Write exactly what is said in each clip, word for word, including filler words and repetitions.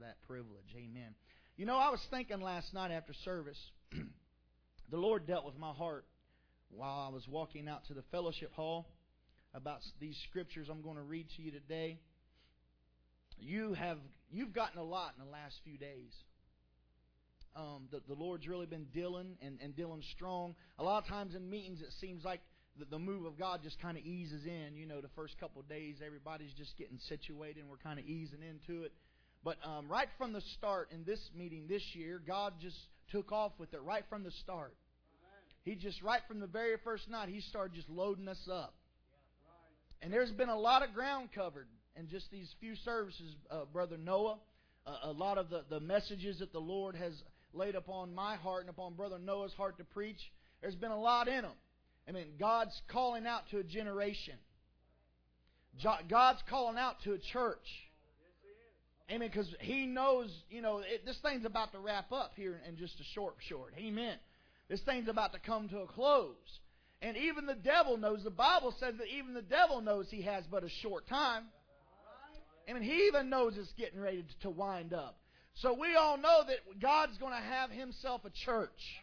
that privilege. Amen. You know, I was thinking last night after service, the Lord dealt with my heart while I was walking out to the fellowship hall about these scriptures I'm going to read to you today. You have, you've gotten a lot in the last few days. Um, the, the Lord's really been dealing and, and dealing strong. A lot of times in meetings it seems like the, the move of God just kind of eases in. You know, the first couple of days everybody's just getting situated and we're kind of easing into it. But um, right from the start in this meeting this year, God just took off with it right from the start. He just, right from the very first night, He started just loading us up. And there's been a lot of ground covered in just these few services, uh, Brother Noah. Uh, a lot of the, the messages that the Lord has laid upon my heart and upon Brother Noah's heart to preach. There's been a lot in them. I mean, God's calling out to a generation. God's calling out to a church. Amen. Because He knows, you know, it, this thing's about to wrap up here in just a short, short. Amen. This thing's about to come to a close. And even the devil knows. The Bible says that even the devil knows he has but a short time. I mean, he even knows it's getting ready to wind up. So we all know that God's going to have Himself a church.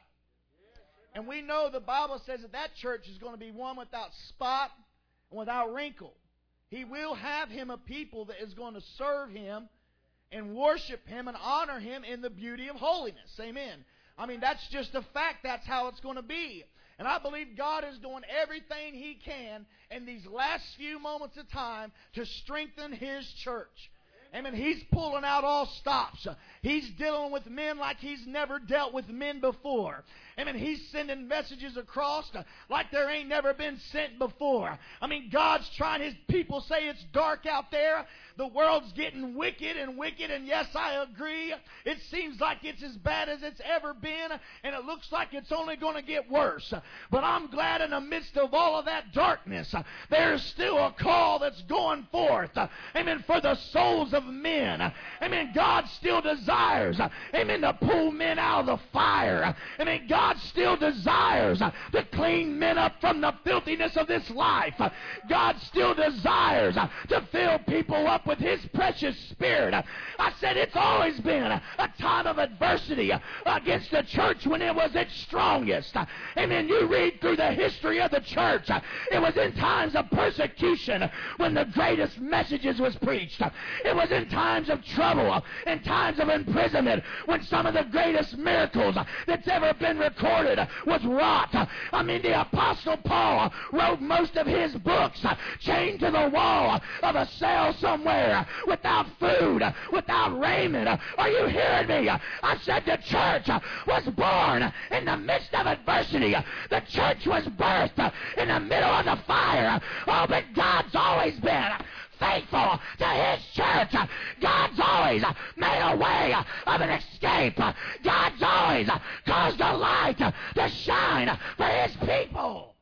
And we know the Bible says that that church is going to be one without spot and without wrinkle. He will have Him a people that is going to serve Him and worship Him and honor Him in the beauty of holiness. Amen. I mean, that's just a fact. That's how it's going to be. And I believe God is doing everything He can in these last few moments of time to strengthen His church. Amen. He's pulling out all stops. He's dealing with men like He's never dealt with men before. Amen. He's sending messages across like there ain't never been sent before. I mean, God's trying. His people say it's dark out there. The world's getting wicked and wicked. And yes, I agree. It seems like it's as bad as it's ever been. And it looks like it's only going to get worse. But I'm glad in the midst of all of that darkness, there's still a call that's going forth. Amen. For the souls of men. Amen. God still desires, amen, to pull men out of the fire. Amen. God still desires to clean men up from the filthiness of this life. God still desires to fill people up with His precious Spirit. I said it's always been a time of adversity against the church when it was its strongest. Amen. You read through the history of the church. It was in times of persecution when the greatest messages was preached. It was in times of trouble, in times of imprisonment, when some of the greatest miracles that's ever been recorded was wrought. I mean, the Apostle Paul wrote most of his books chained to the wall of a cell somewhere, without food, without raiment. Are you hearing me? I said the church was born in the midst of adversity. The church was birthed in the middle of the fire. Oh, but God's always been faithful to His church. God's always made a way of an escape. God's always caused a light to shine for His people.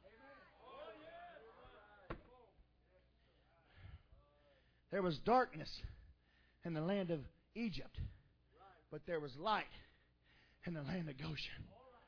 There was darkness in the land of Egypt, but there was light in the land of Goshen.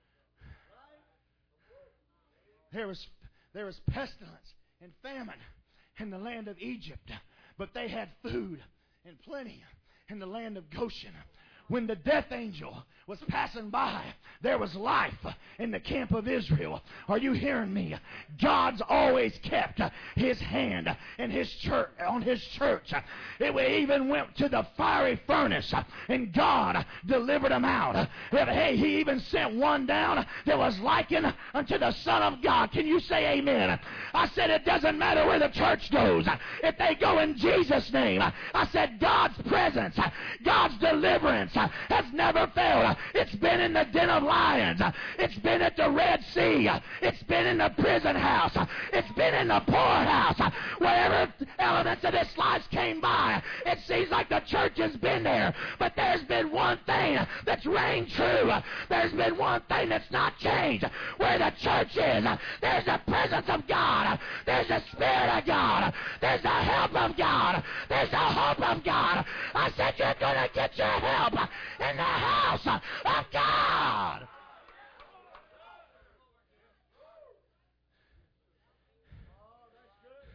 There was, there was pestilence and famine in the land of Egypt, but they had food and plenty in the land of Goshen. When the death angel was passing by, there was life in the camp of Israel. Are you hearing me? God's always kept His hand in His church, on His church. It even went to the fiery furnace, and God delivered them out. Hey, He even sent one down that was likened unto the Son of God. Can you say amen? I said it doesn't matter where the church goes. If they go in Jesus' name, I said God's presence, God's deliverance has never failed. It's been in the den of lions. It's been at the Red Sea. It's been in the prison house. It's been in the poorhouse. Wherever elements of this life came by, it seems like the church has been there. But there's been one thing that's reigned true. There's been one thing that's not changed. Where the church is, there's the presence of God. There's the Spirit of God. There's the help of God. There's the hope of God. I said you're going to get your help in the house of God.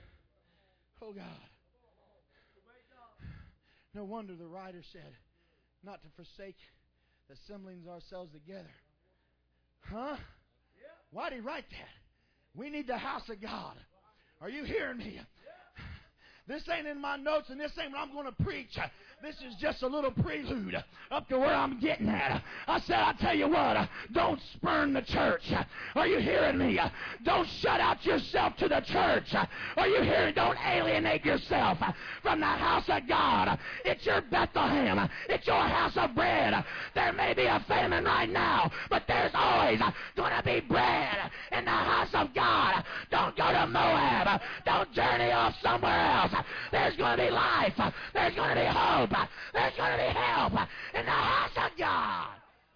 Oh God. No wonder the writer said, not to forsake the assembling ourselves together. Huh? Why'd he write that? We need the house of God. Are you hearing me? This ain't in my notes, and this ain't what I'm going to preach. This is just a little prelude up to where I'm getting at. I said, I tell you what, don't spurn the church. Are you hearing me? Don't shut out yourself to the church. Are you hearing? Don't alienate yourself from the house of God. It's your Bethlehem. It's your house of bread. There may be a famine right now, but there's always going to be bread in the house of God. Don't go to Moab. Don't journey off somewhere else. There's going to be life. There's going to be hope. There's going to be help in the house of God.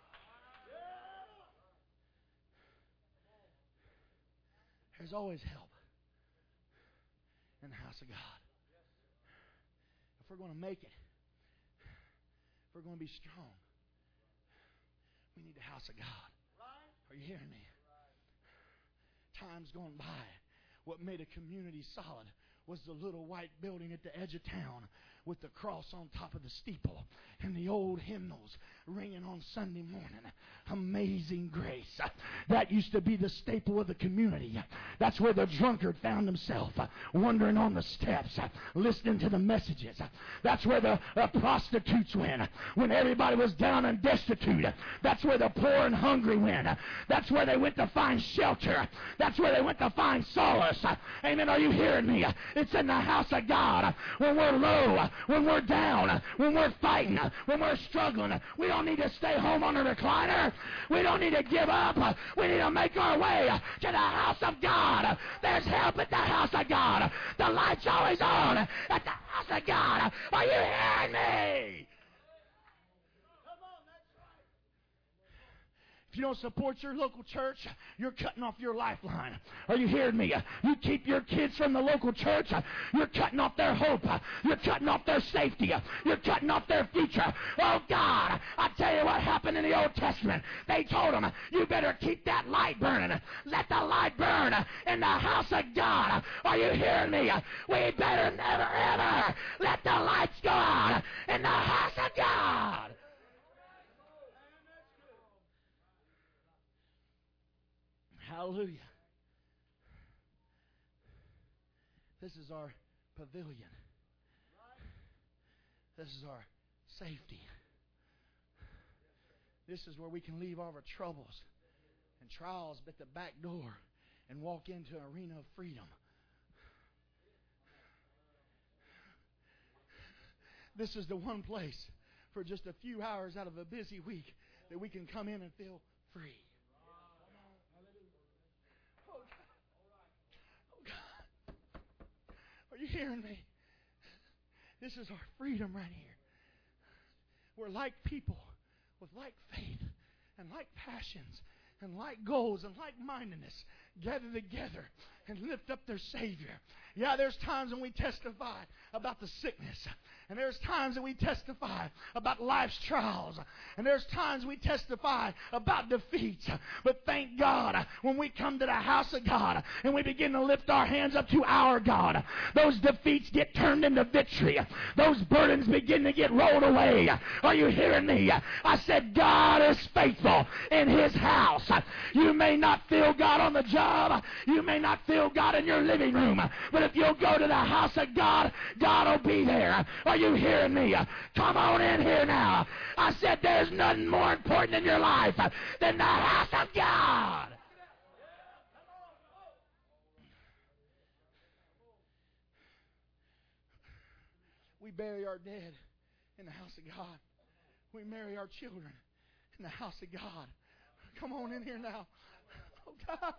There's always help in the house of God. If we're going to make it, if we're going to be strong, we need the house of God. Are you hearing me? Times gone by, what made a community solid was the little white building at the edge of town with the cross on top of the steeple and the old hymnals ringing on Sunday morning. Amazing Grace. That used to be the staple of the community. That's where the drunkard found himself, wandering on the steps, listening to the messages. That's where the uh, prostitutes went when everybody was down and destitute. That's where the poor and hungry went. That's where they went to find shelter. That's where they went to find solace. Amen. Are you hearing me? It's in the house of God. When we're low, when we're down, when we're fighting, when we're struggling, we don't need to stay home on a recliner. We don't need to give up. We need to make our way to the house of God. There's help at the house of God. The light's always on at the house of God. Are you hearing me? If you don't support your local church, you're cutting off your lifeline. Are you hearing me? You keep your kids from the local church, you're cutting off their hope. You're cutting off their safety. You're cutting off their future. Oh, God, I tell you what happened in the Old Testament. They told them, you better keep that light burning. Let the light burn in the house of God. Are you hearing me? We better never, ever let the lights go out in the house of God. Hallelujah. This is our pavilion. This is our safety. This is where we can leave all of our troubles and trials at the back door and walk into an arena of freedom. This is the one place for just a few hours out of a busy week that we can come in and feel free. Are you hearing me? This is our freedom right here. We're like people with like faith and like passions and like goals and like mindedness gather together and lift up their Savior. Yeah, there's times when we testify about the sickness. And there's times that we testify about life's trials. And there's times we testify about defeats. But thank God, when we come to the house of God and we begin to lift our hands up to our God, those defeats get turned into victory. Those burdens begin to get rolled away. Are you hearing me? I said God is faithful in His house. You may not feel God on the job. You may not feel God in your living room. But if you'll go to the house of God, God will be there. Are you hearing me? Come on in here now. I said there's nothing more important in your life than the house of God. We bury our dead in the house of God. We marry our children in the house of God. Come on in here now. Oh, God.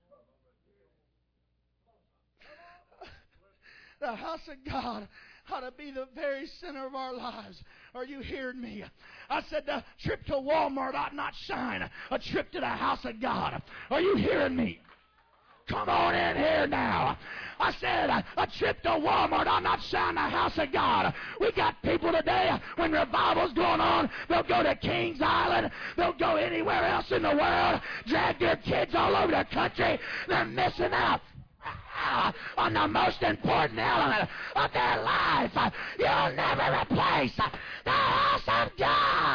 The house of God ought to be the very center of our lives. Are you hearing me? I said the trip to Walmart ought not shine a trip to the house of God. Are you hearing me? Come on in here now. I said a trip to Walmart ought not shine the house of God. We got people today, when revival's going on, they'll go to Kings Island. They'll go anywhere else in the world, drag their kids all over the country. They're missing out on the most important element of their life. You'll never replace the house of God.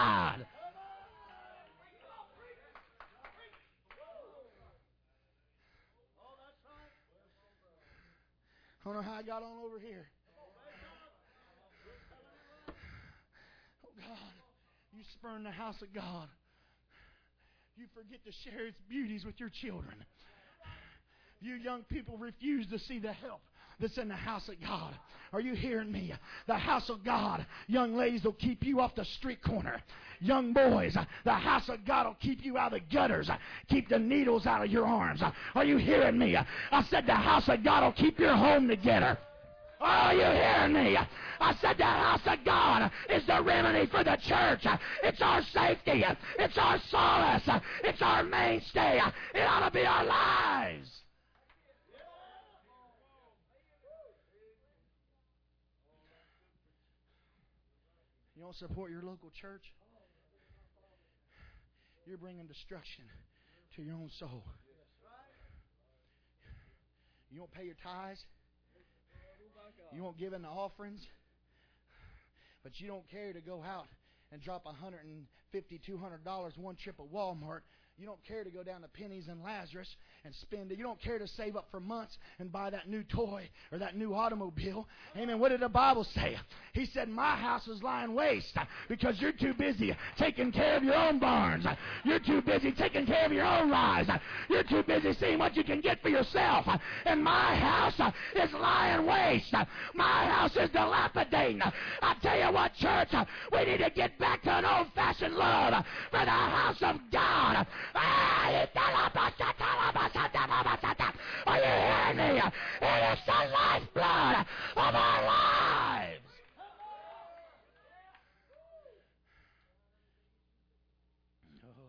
I got on over here. Oh God, you spurn the house of God. You forget to share its beauties with your children. You young people refuse to see the help that's in the house of God. Are you hearing me? The house of God, young ladies, will keep you off the street corner. Young boys, the house of God will keep you out of the gutters. Keep the needles out of your arms. Are you hearing me? I said the house of God will keep your home together. Are you hearing me? I said the house of God is the remedy for the church. It's our safety. It's our solace. It's our mainstay. It ought to be our lives. You don't support your local church, you're bringing destruction to your own soul. You won't pay your tithes. You won't give in the offerings. But you don't care to go out and drop one hundred fifty dollars, two hundred dollars one trip at Walmart. You don't care to go down to Penny's and Lazarus and spend it. You don't care to save up for months and buy that new toy or that new automobile. Amen. What did the Bible say? He said, my house is lying waste because you're too busy taking care of your own barns. You're too busy taking care of your own lives. You're too busy seeing what you can get for yourself. And my house is lying waste. My house is dilapidating. I tell you what, church, we need to get back to an old-fashioned love for the house of God. Are you hearing me? It is the lifeblood of our lives. Oh.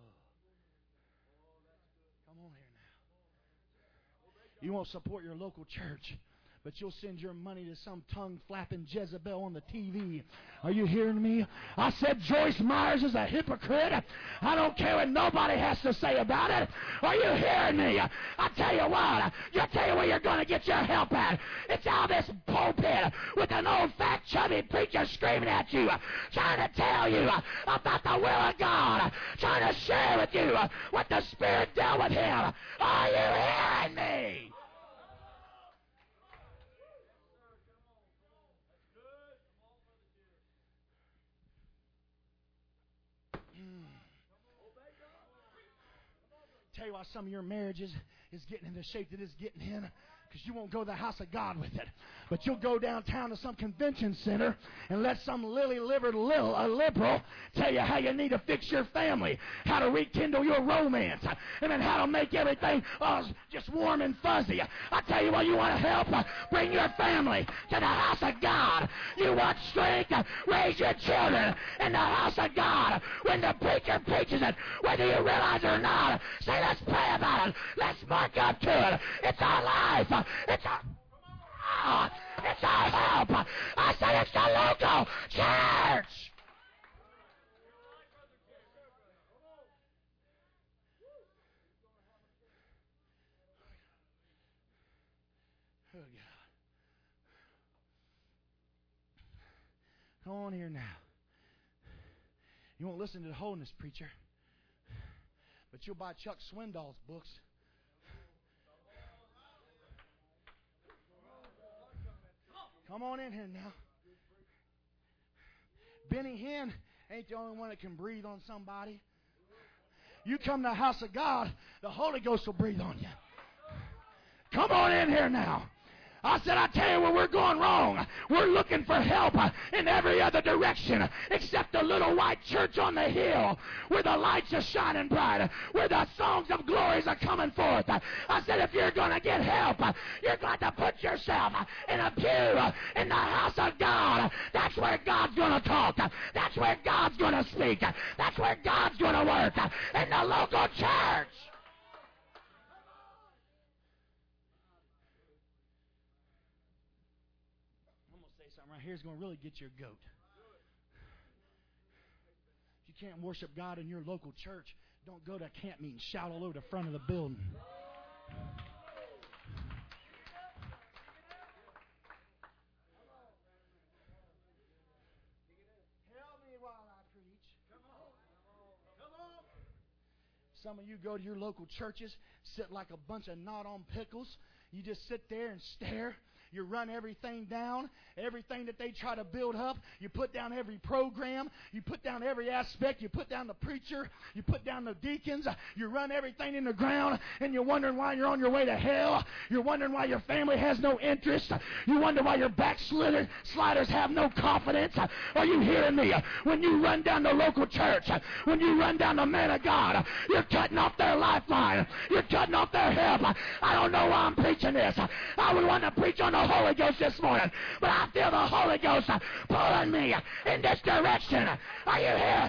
Come on here now. You won't support your local church, but you'll send your money to some tongue-flapping Jezebel on the T V. Are you hearing me? I said Joyce Myers is a hypocrite. I don't care what nobody has to say about it. Are you hearing me? I tell you what, I'll tell you where you're going to get your help at. It's out of this pulpit with an old fat chubby preacher screaming at you, trying to tell you about the will of God, trying to share with you what the Spirit dealt with him. Are you hearing me? Tell you why some of your marriages is getting in the shape that it's getting in, because you won't go to the house of God with it. But you'll go downtown to some convention center and let some lily-livered lil, a liberal tell you how you need to fix your family, how to rekindle your romance, and then how to make everything uh, just warm and fuzzy. I tell you what, you want to help? Uh, bring your family to the house of God. You want strength? Uh, raise your children in the house of God. When the preacher preaches it, whether you realize it or not, say, let's pray about it. Let's mark up to it. It's our life. Uh, it's our... God, it's our help. I said it's the local church. Oh, God. Come on here now. You won't listen to the holiness preacher, but you'll buy Chuck Swindoll's books. Come on in here now. Benny Hinn ain't the only one that can breathe on somebody. You come to the house of God, the Holy Ghost will breathe on you. Come on in here now. I said, I tell you where we're going wrong. We're looking for help in every other direction except the little white church on the hill where the lights are shining bright, where the songs of glories are coming forth. I said, if you're going to get help, you're going to put yourself in a pew in the house of God. That's where God's going to talk. That's where God's going to speak. That's where God's going to work, in the local church. Something right here is going to really get your goat. If you can't worship God in your local church, don't go to a camp meeting. Shout all over the front of the building. Help me while I preach. Come on. Come on. Some of you go to your local churches, sit like a bunch of gnawed-on pickles. You just sit there and stare. You run everything down, everything that they try to build up. You put down every program. You put down every aspect. You put down the preacher. You put down the deacons. You run everything in the ground, and you're wondering why you're on your way to hell. You're wondering why your family has no interest. You wonder why your backsliders sliders have no confidence. Are you hearing me? When you run down the local church, when you run down the man of God, you're cutting off their lifeline. You're cutting off their help. I don't know why I'm preaching this. I would want to preach on the Holy Ghost this morning, but I feel the Holy Ghost pulling me in this direction. Are you here?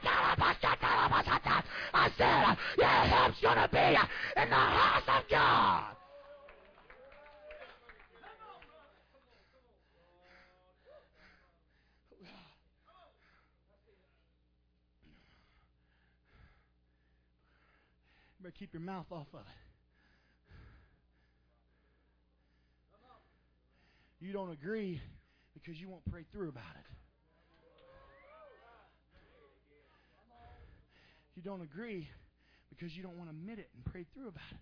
I said, your help's going to be in the house of God. You better keep your mouth off of it. You don't agree because you won't pray through about it. You don't agree because you don't want to admit it and pray through about it.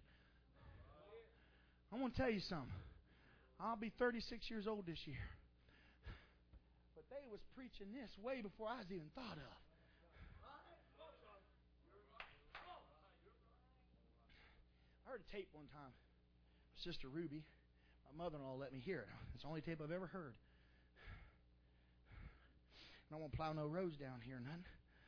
I want to tell you something. I'll be thirty-six years old this year. But they was preaching this way before I was even thought of. I heard a tape one time. Sister Ruby, my mother-in-law, let me hear it. It's the only tape I've ever heard. And I won't plow no roads down here, none.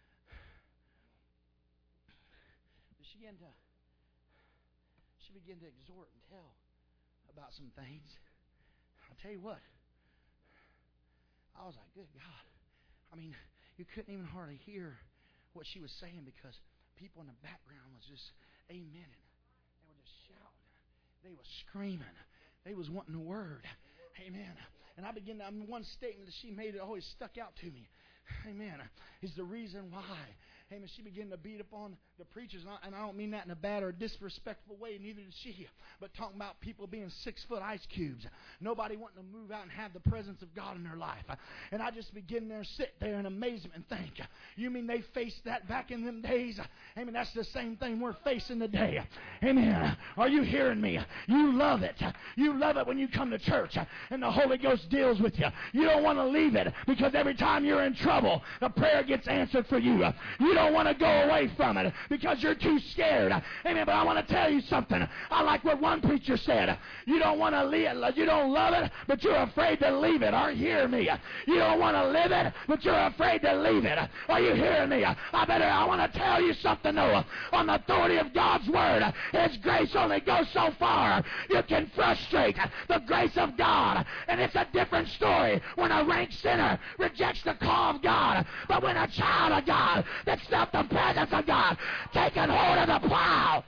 But she began to, she began to exhort and tell about some things. I'll tell you what. I was like, good God. I mean, you couldn't even hardly hear what she was saying because people in the background was just amening. They were just shouting. They were screaming. They was wanting the word. Amen. And I began to, I mean, one statement that she made that always stuck out to me. Amen. Is the reason why. Amen. She began to beat upon the preachers. And I, and I don't mean that in a bad or disrespectful way. Neither did she. But talking about people being six-foot ice cubes. Nobody wanting to move out and have the presence of God in their life. And I just begin there, sit there in amazement and think, you mean they faced that back in them days? Amen. That's the same thing we're facing today. Amen. Are you hearing me? You love it. You love it when you come to church and the Holy Ghost deals with you. You don't want to leave it because every time you're in trouble, the prayer gets answered for you. You don't want to go away from it because you're too scared. Amen. But I want to tell you something. I like what one preacher said. You don't want to leave it. You don't love it, but you're afraid to leave it. Are you hearing me? You don't want to live it, but you're afraid to leave it. Are you hearing me? I better. I want to tell you something, Noah. On the authority of God's word, His grace only goes so far. You can frustrate the grace of God, and it's a different story when a rank sinner rejects the call of God. But when a child of God that's felt the presence of God taking hold of the plow,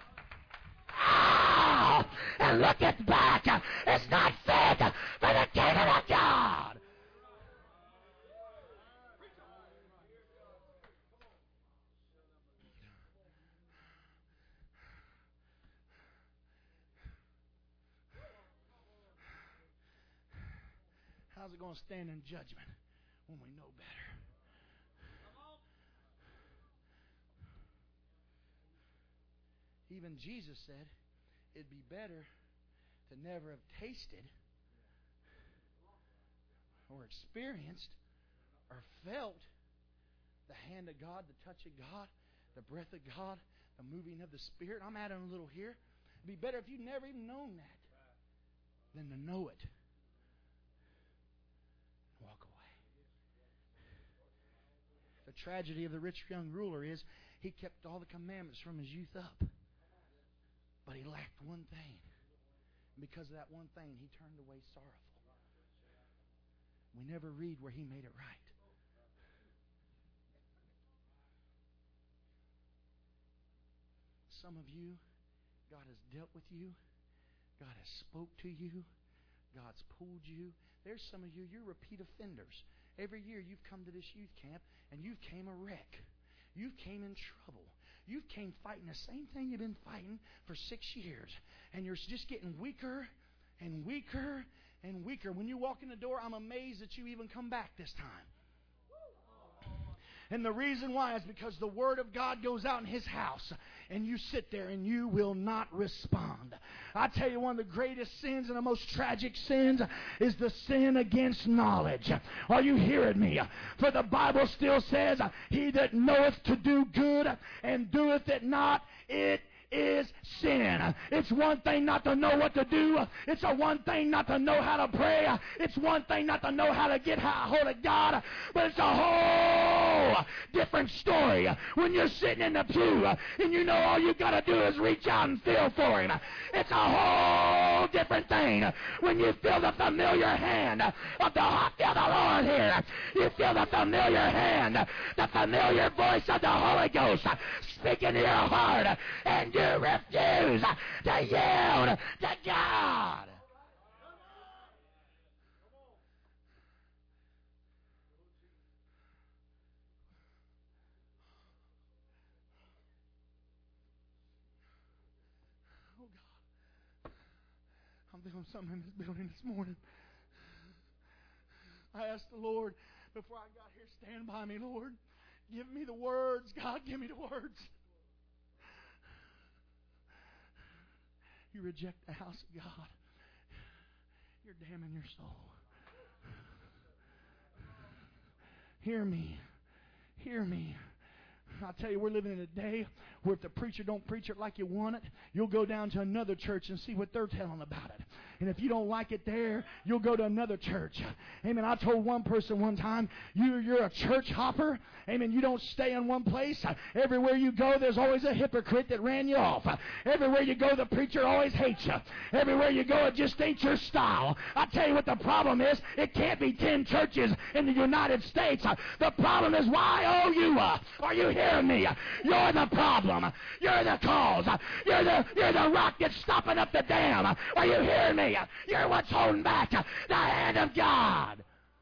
oh, and looking back, it's not fit for the kingdom of God. How's it going to stand in judgment when we know better? Even Jesus said it'd be better to never have tasted or experienced or felt the hand of God, the touch of God, the breath of God, the moving of the Spirit. I'm adding a little here. It'd be better if you'd never even known that than to know it. Walk away. The tragedy of the rich young ruler is he kept all the commandments from his youth up. But he lacked one thing. And because of that one thing, he turned away sorrowful. We never read where he made it right. Some of you, God has dealt with you. God has spoke to you. God's pulled you. There's some of you, you're repeat offenders. Every year you've come to this youth camp and you've came a wreck. You've came in trouble. You've came fighting the same thing you've been fighting for six years. And you're just getting weaker and weaker and weaker. When you walk in the door, I'm amazed that you even come back this time. And the reason why is because the Word of God goes out in His house, and you sit there and you will not respond. I tell you, one of the greatest sins and the most tragic sins is the sin against knowledge. Are you hearing me? For the Bible still says, he that knoweth to do good and doeth it not, it is sin. It's one thing not to know what to do. It's a one thing not to know how to pray. It's one thing not to know how to get a hold of God. But it's a whole different story when you're sitting in the pew and you know all you got to do is reach out and feel for Him. It's a whole different thing when you feel the familiar hand of the I feel the Lord here. You feel the familiar hand, the familiar voice of the Holy Ghost speaking to your heart, and you refuse to yield to God. Oh God, I'm feeling something in this building this morning. I asked the Lord before I got here, stand by me, Lord. Give me the words. God, give me the words. You reject the house of God, you're damning your soul. Hear me. Hear me. I'll tell you, we're living in a day where if the preacher don't preach it like you want it, you'll go down to another church and see what they're telling about it. And if you don't like it there, you'll go to another church. Amen. I told one person one time, you, you're a church hopper. Amen. You don't stay in one place. Everywhere you go, there's always a hypocrite that ran you off. Everywhere you go, the preacher always hates you. Everywhere you go, it just ain't your style. I tell you what the problem is. It can't be ten churches in the United States. The problem is Y O U. Are you hearing me? You're the problem. You're the cause. You're the, you're the rock that's stopping up the dam. Are you hearing me? You're what's holding back the hand of God.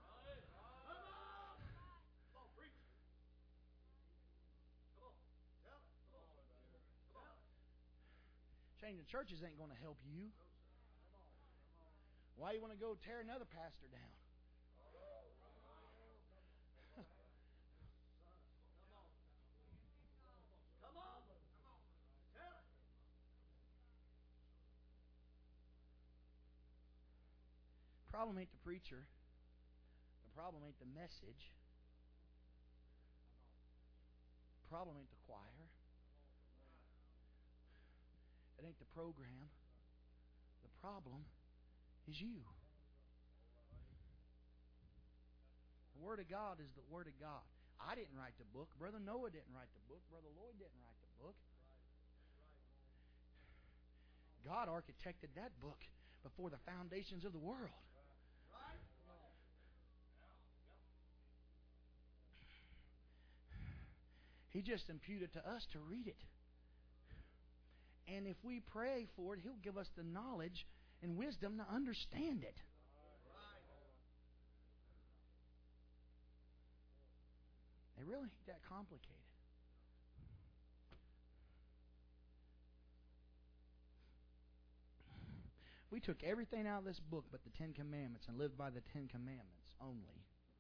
Changing churches ain't going to help you. Why you want to go tear another pastor down? The problem ain't the preacher. The problem ain't the message. The problem ain't the choir. It ain't the program. The problem is you. The Word of God is the Word of God. I didn't write the book. Brother Noah didn't write the book. Brother Lloyd didn't write the book. God architected that book before the foundations of the world. He just imputed to us to read it. And if we pray for it, He'll give us the knowledge and wisdom to understand it. It really ain't that complicated. We took everything out of this book but the Ten Commandments and lived by the Ten Commandments only.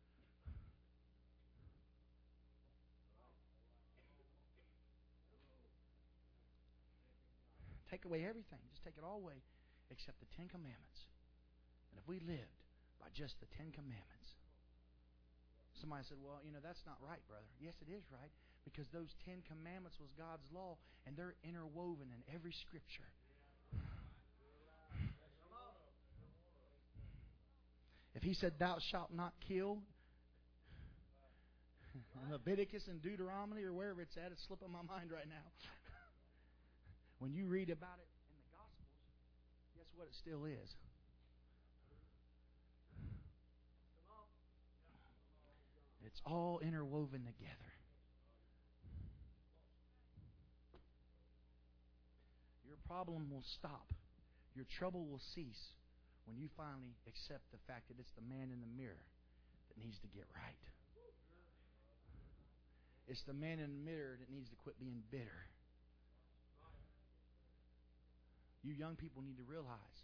Take away everything. Just take it all away except the Ten Commandments. And if we lived by just the Ten Commandments. Somebody said, well, you know, that's not right, brother. Yes, it is right. Because those Ten Commandments was God's law, and they're interwoven in every Scripture. If He said, thou shalt not kill, in Leviticus and Deuteronomy or wherever it's at, it's slipping my mind right now. When you read about it in the Gospels, guess what it still is? It's all interwoven together. Your problem will stop. Your trouble will cease when you finally accept the fact that it's the man in the mirror that needs to get right. It's the man in the mirror that needs to quit being bitter. You young people need to realize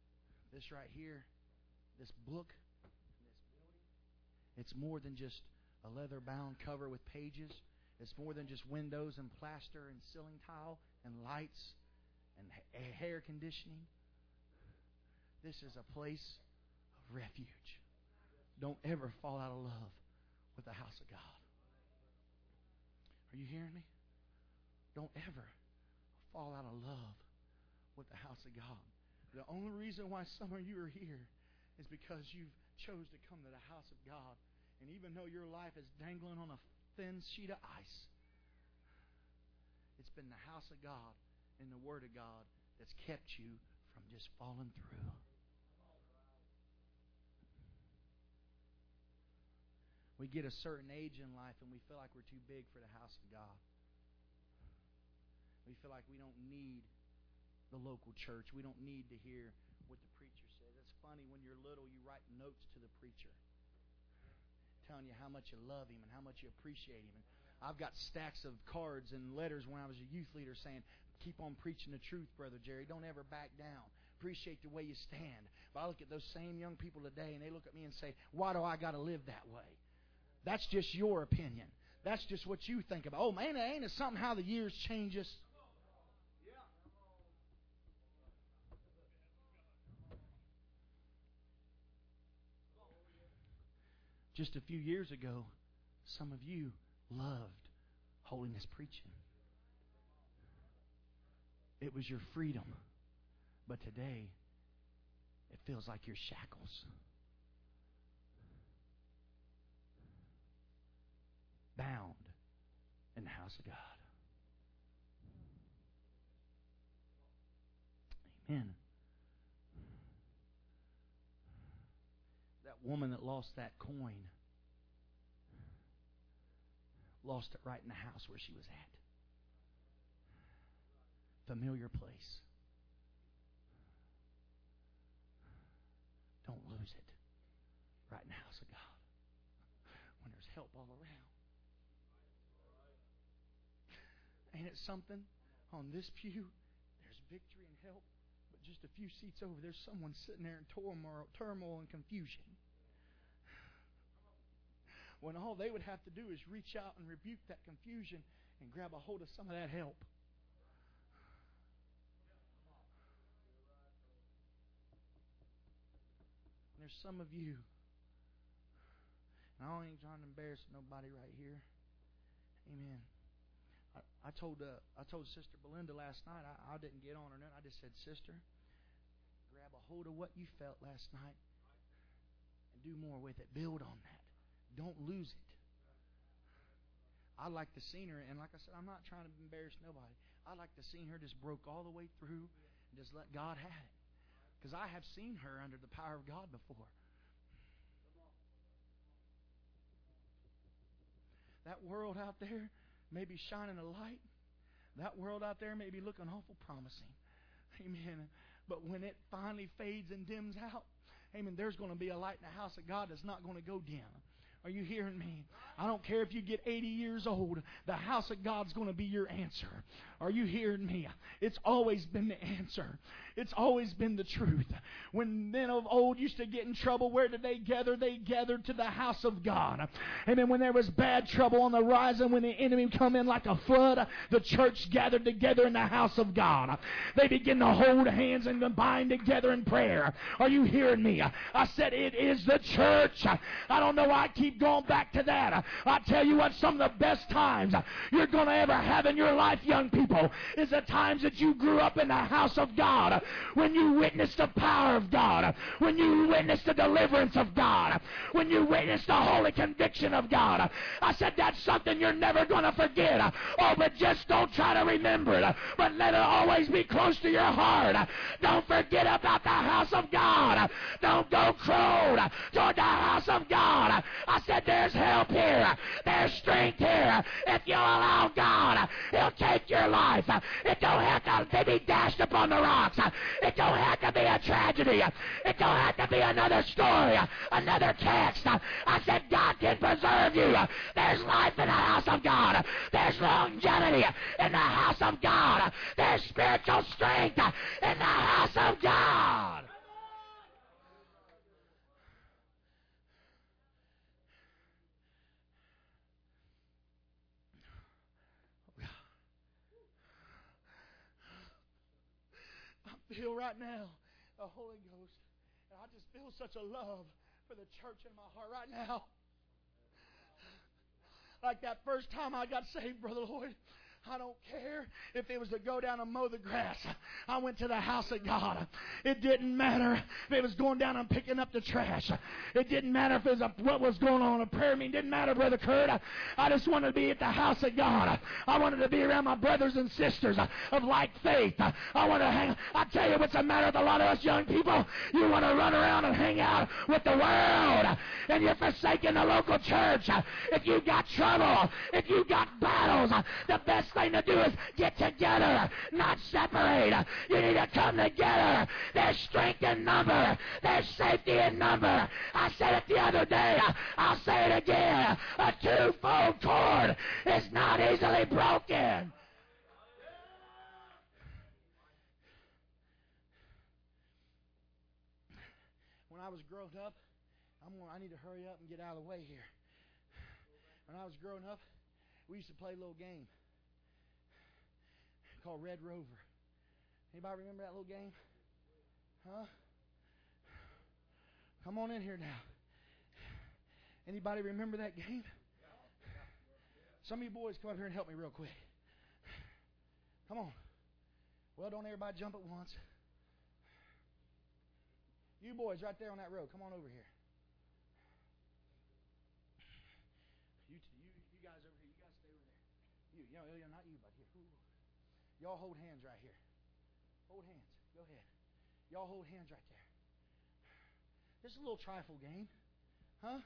this right here, this book, this building, it's more than just a leather-bound cover with pages. It's more than just windows and plaster and ceiling tile and lights and hair conditioning. This is a place of refuge. Don't ever fall out of love with the house of God. Are you hearing me? Don't ever fall out of love with the house of God. The only reason why some of you are here is because you've chose to come to the house of God. And even though your life is dangling on a thin sheet of ice, it's been the house of God and the Word of God that's kept you from just falling through. We get a certain age in life and we feel like we're too big for the house of God. We feel like we don't need the local church. We don't need to hear what the preacher says. It's funny, when you're little, you write notes to the preacher telling you how much you love him and how much you appreciate him. And I've got stacks of cards and letters when I was a youth leader saying, keep on preaching the truth, Brother Jerry. Don't ever back down. Appreciate the way you stand. But I look at those same young people today and they look at me and say, why do I got to live that way? That's just your opinion. That's just what you think about. Oh, man, ain't it something how the years change us? Just a few years ago, some of you loved holiness preaching. It was your freedom. But today, it feels like your shackles. Bound in the house of God. Amen. That woman that lost that coin lost it right in the house where she was at. Familiar place. Don't lose it. Right in the house of God. When there's help all around. Ain't it something? On this pew, there's victory and help. But just a few seats over, there's someone sitting there in turmoil, turmoil and confusion. When all they would have to do is reach out and rebuke that confusion and grab a hold of some of that help. And there's some of you, and I ain't trying to embarrass nobody right here. Amen. I, I told uh, I told Sister Belinda last night, I, I didn't get on her nothing. I just said, Sister, grab a hold of what you felt last night and do more with it. Build on that. Don't lose it. I like to see her, and like I said, I'm not trying to embarrass nobody. I like to see her just broke all the way through and just let God have it. Because I have seen her under the power of God before. That world out there may be shining a light. That world out there may be looking awful promising. Amen. But when it finally fades and dims out, amen, there's going to be a light in the house of God that's not going to go dim. Are you hearing me? I don't care if you get eighty years old. The house of God's going to be your answer. Are you hearing me? It's always been the answer. It's always been the truth. When men of old used to get in trouble, where did they gather? They gathered to the house of God. And then when there was bad trouble on the horizon, when the enemy come in like a flood, the church gathered together in the house of God. They begin to hold hands and bind together in prayer. Are you hearing me? I said it is the church. I don't know why I keep going back to that. I tell you what, some of the best times you're going to ever have in your life, young people, is the times that you grew up in the house of God, when you witnessed the power of God, when you witnessed the deliverance of God, when you witnessed the holy conviction of God. I said that's something you're never going to forget. Oh, but just don't try to remember it, but let it always be close to your heart. Don't forget about the house of God. Don't go crowed toward the house of God. I said there's help here. There's strength here. If you'll allow God, He'll take your life. It don't have to be dashed upon the rocks. It don't have to be a tragedy. It don't have to be another story, another text. I said God can preserve you. There's life in the house of God. There's longevity in the house of God. There's spiritual strength in the house of God. feel right now the Holy Ghost. And I just feel such a love for the church in my heart right now. Like that first time I got saved, Brother Lloyd. I don't care if it was to go down and mow the grass. I went to the house of God. It didn't matter if it was going down and picking up the trash. It didn't matter if it was a, what was going on in a prayer meeting. It didn't matter, Brother Kurt. I just wanted to be at the house of God. I wanted to be around my brothers and sisters of like faith. I want to hang. I tell you what's the matter with a lot of us young people. You want to run around and hang out with the world, and you're forsaking the local church. If you got trouble, if you got battles, the best thing to do is get together, not separate. You need to come together. There's strength in number. There's safety in number. I said it the other day. I'll say it again. A twofold cord is not easily broken. When I was growing up, I'm gonna, I need to hurry up and get out of the way here. When I was growing up, we used to play a little game called Red Rover. Anybody remember that little game? Huh? Come on in here now. Anybody remember that game? Some of you boys come up here and help me real quick. Come on. Well, don't everybody jump at once. You boys right there on that road, come on over here. You, you, you guys over here, you guys stay over there. You, you know, not you, but here. Ooh. Y'all hold hands right here. Hold hands. Go ahead. Y'all hold hands right there. This is a little trifle game. Huh?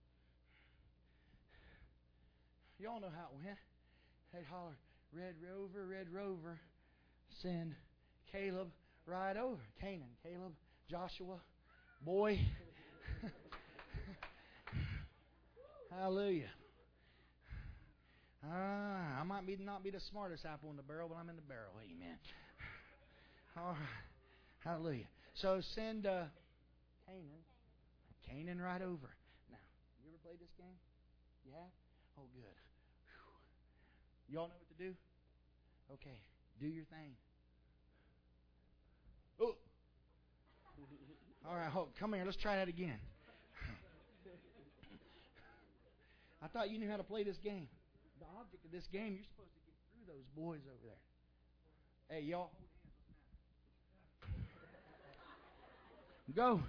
Y'all know how it went. They'd holler, Red Rover, Red Rover, send Caleb right over. Canaan, Caleb, Joshua, boy. Hallelujah. Ah, I might be not be the smartest apple in the barrel, but I'm in the barrel. Amen. All right. Hallelujah. So send uh, Canaan, Canaan right over. Now, you ever played this game? You have? Oh, good. Whew. Y'all know what to do? Okay. Do your thing. Oh. All right. Hold, come here. Let's try that again. I thought you knew how to play this game. The object of this game, you're supposed to get through those boys over there. Hey, y'all. Go.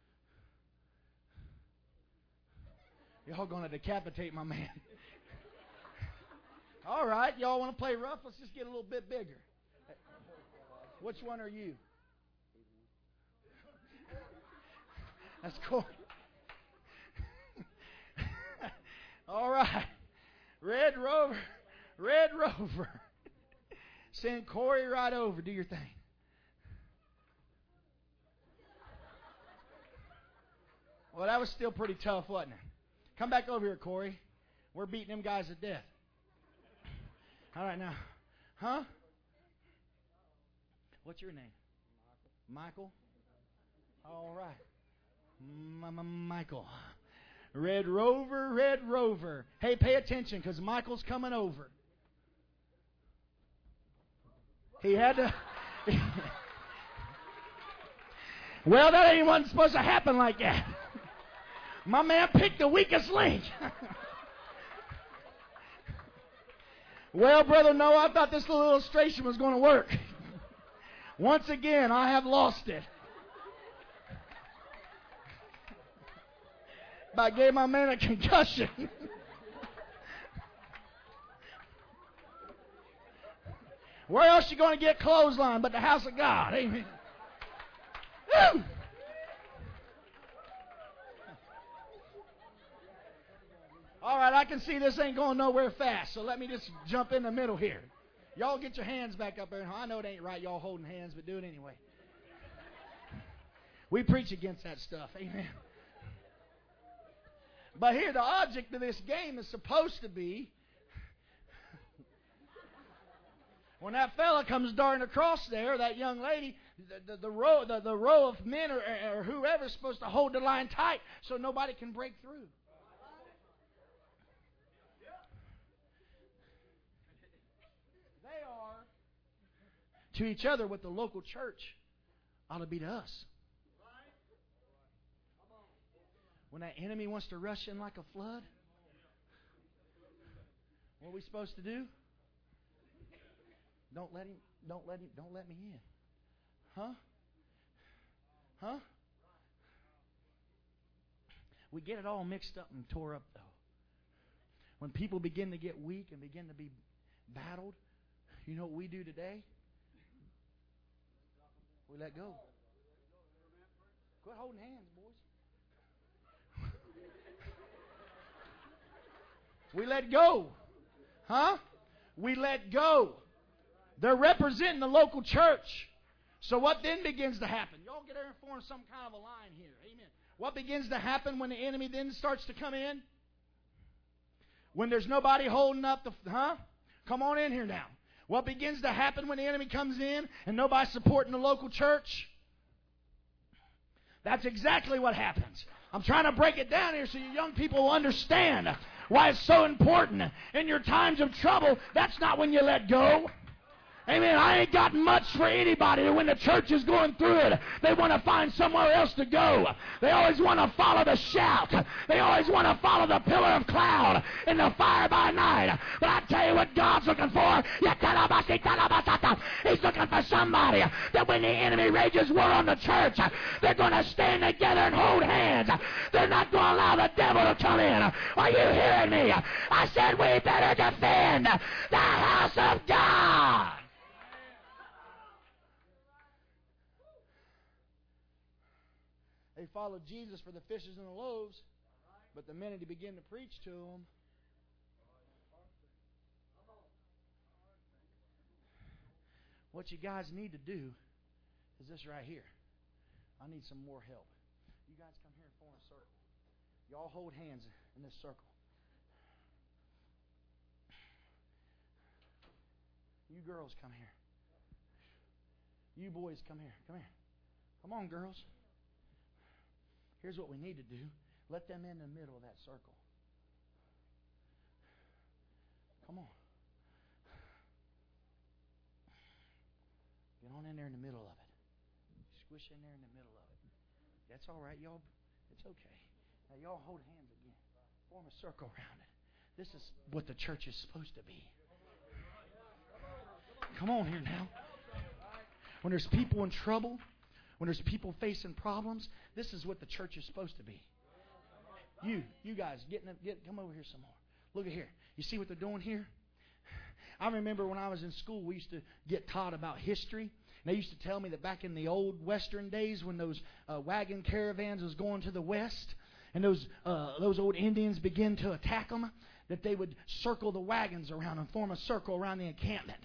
Y'all going to decapitate my man. All right, y'all want to play rough? Let's just get a little bit bigger. Which one are you? That's cool. All right. Red Rover. Red Rover. Send Corey right over. Do your thing. Well, that was still pretty tough, wasn't it? Come back over here, Corey. We're beating them guys to death. All right, now. Huh? What's your name? Michael. Michael? All right. M- Michael. Red Rover, Red Rover. Hey, pay attention, because Michael's coming over. He had to... Well, that ain't wasn't supposed to happen like that. My man picked the weakest link. Well, Brother Noah, I thought this little illustration was going to work. Once again, I have lost it. I gave my man a concussion. Where else you going to get clothesline but the house of God? Amen. Woo! All right, I can see this ain't going nowhere fast, so let me just jump in the middle here. Y'all get your hands back up there. I know it ain't right, y'all holding hands, but do it anyway. We preach against that stuff. Amen. But here, the object of this game is supposed to be when that fella comes darting across there, that young lady, the, the, the row the, the row of men or, or whoever's supposed to hold the line tight so nobody can break through. They are to each other what the local church ought to be to us. When that enemy wants to rush in like a flood, what are we supposed to do? Don't let him, don't let him, don't let me in. Huh? Huh? We get it all mixed up and tore up, though. When people begin to get weak and begin to be battled, you know what we do today? We let go. Quit holding hands, boys. We let go. Huh? We let go. They're representing the local church. So what then begins to happen? Y'all get there and form some kind of a line here. Amen. What begins to happen when the enemy then starts to come in? When there's nobody holding up the... Huh? Come on in here now. What begins to happen when the enemy comes in and nobody's supporting the local church? That's exactly what happens. I'm trying to break it down here so you young people will understand why it's so important. In your times of trouble, that's not when you let go. Amen. I ain't got much for anybody when the church is going through it. They want to find somewhere else to go. They always want to follow the shout. They always want to follow the pillar of cloud and the fire by night. But I tell you what God's looking for. He's looking for somebody that when the enemy rages war on the church, they're going to stand together and hold hands. They're not going to allow the devil to come in. Are you hearing me? I said we better defend the house of God. They followed Jesus for the fishes and the loaves, but the minute he began to preach to them, what you guys need to do is this right here. I need some more help. You guys come here and form a circle. Y'all hold hands in this circle. You girls come here. You boys come here. Come here. Come on, girls. Here's what we need to do. Let them in the middle of that circle. Come on. Get on in there in the middle of it. Squish in there in the middle of it. That's all right, y'all. It's okay. Now, y'all hold hands again. Form a circle around it. This is what the church is supposed to be. Come on here now. When there's people in trouble, when there's people facing problems, this is what the church is supposed to be. You, you guys, get, in, get come over here some more. Look at here. You see what they're doing here? I remember when I was in school, we used to get taught about history. And they used to tell me that back in the old Western days, when those uh, wagon caravans was going to the west, and those uh, those old Indians began to attack them, that they would circle the wagons around and form a circle around the encampment.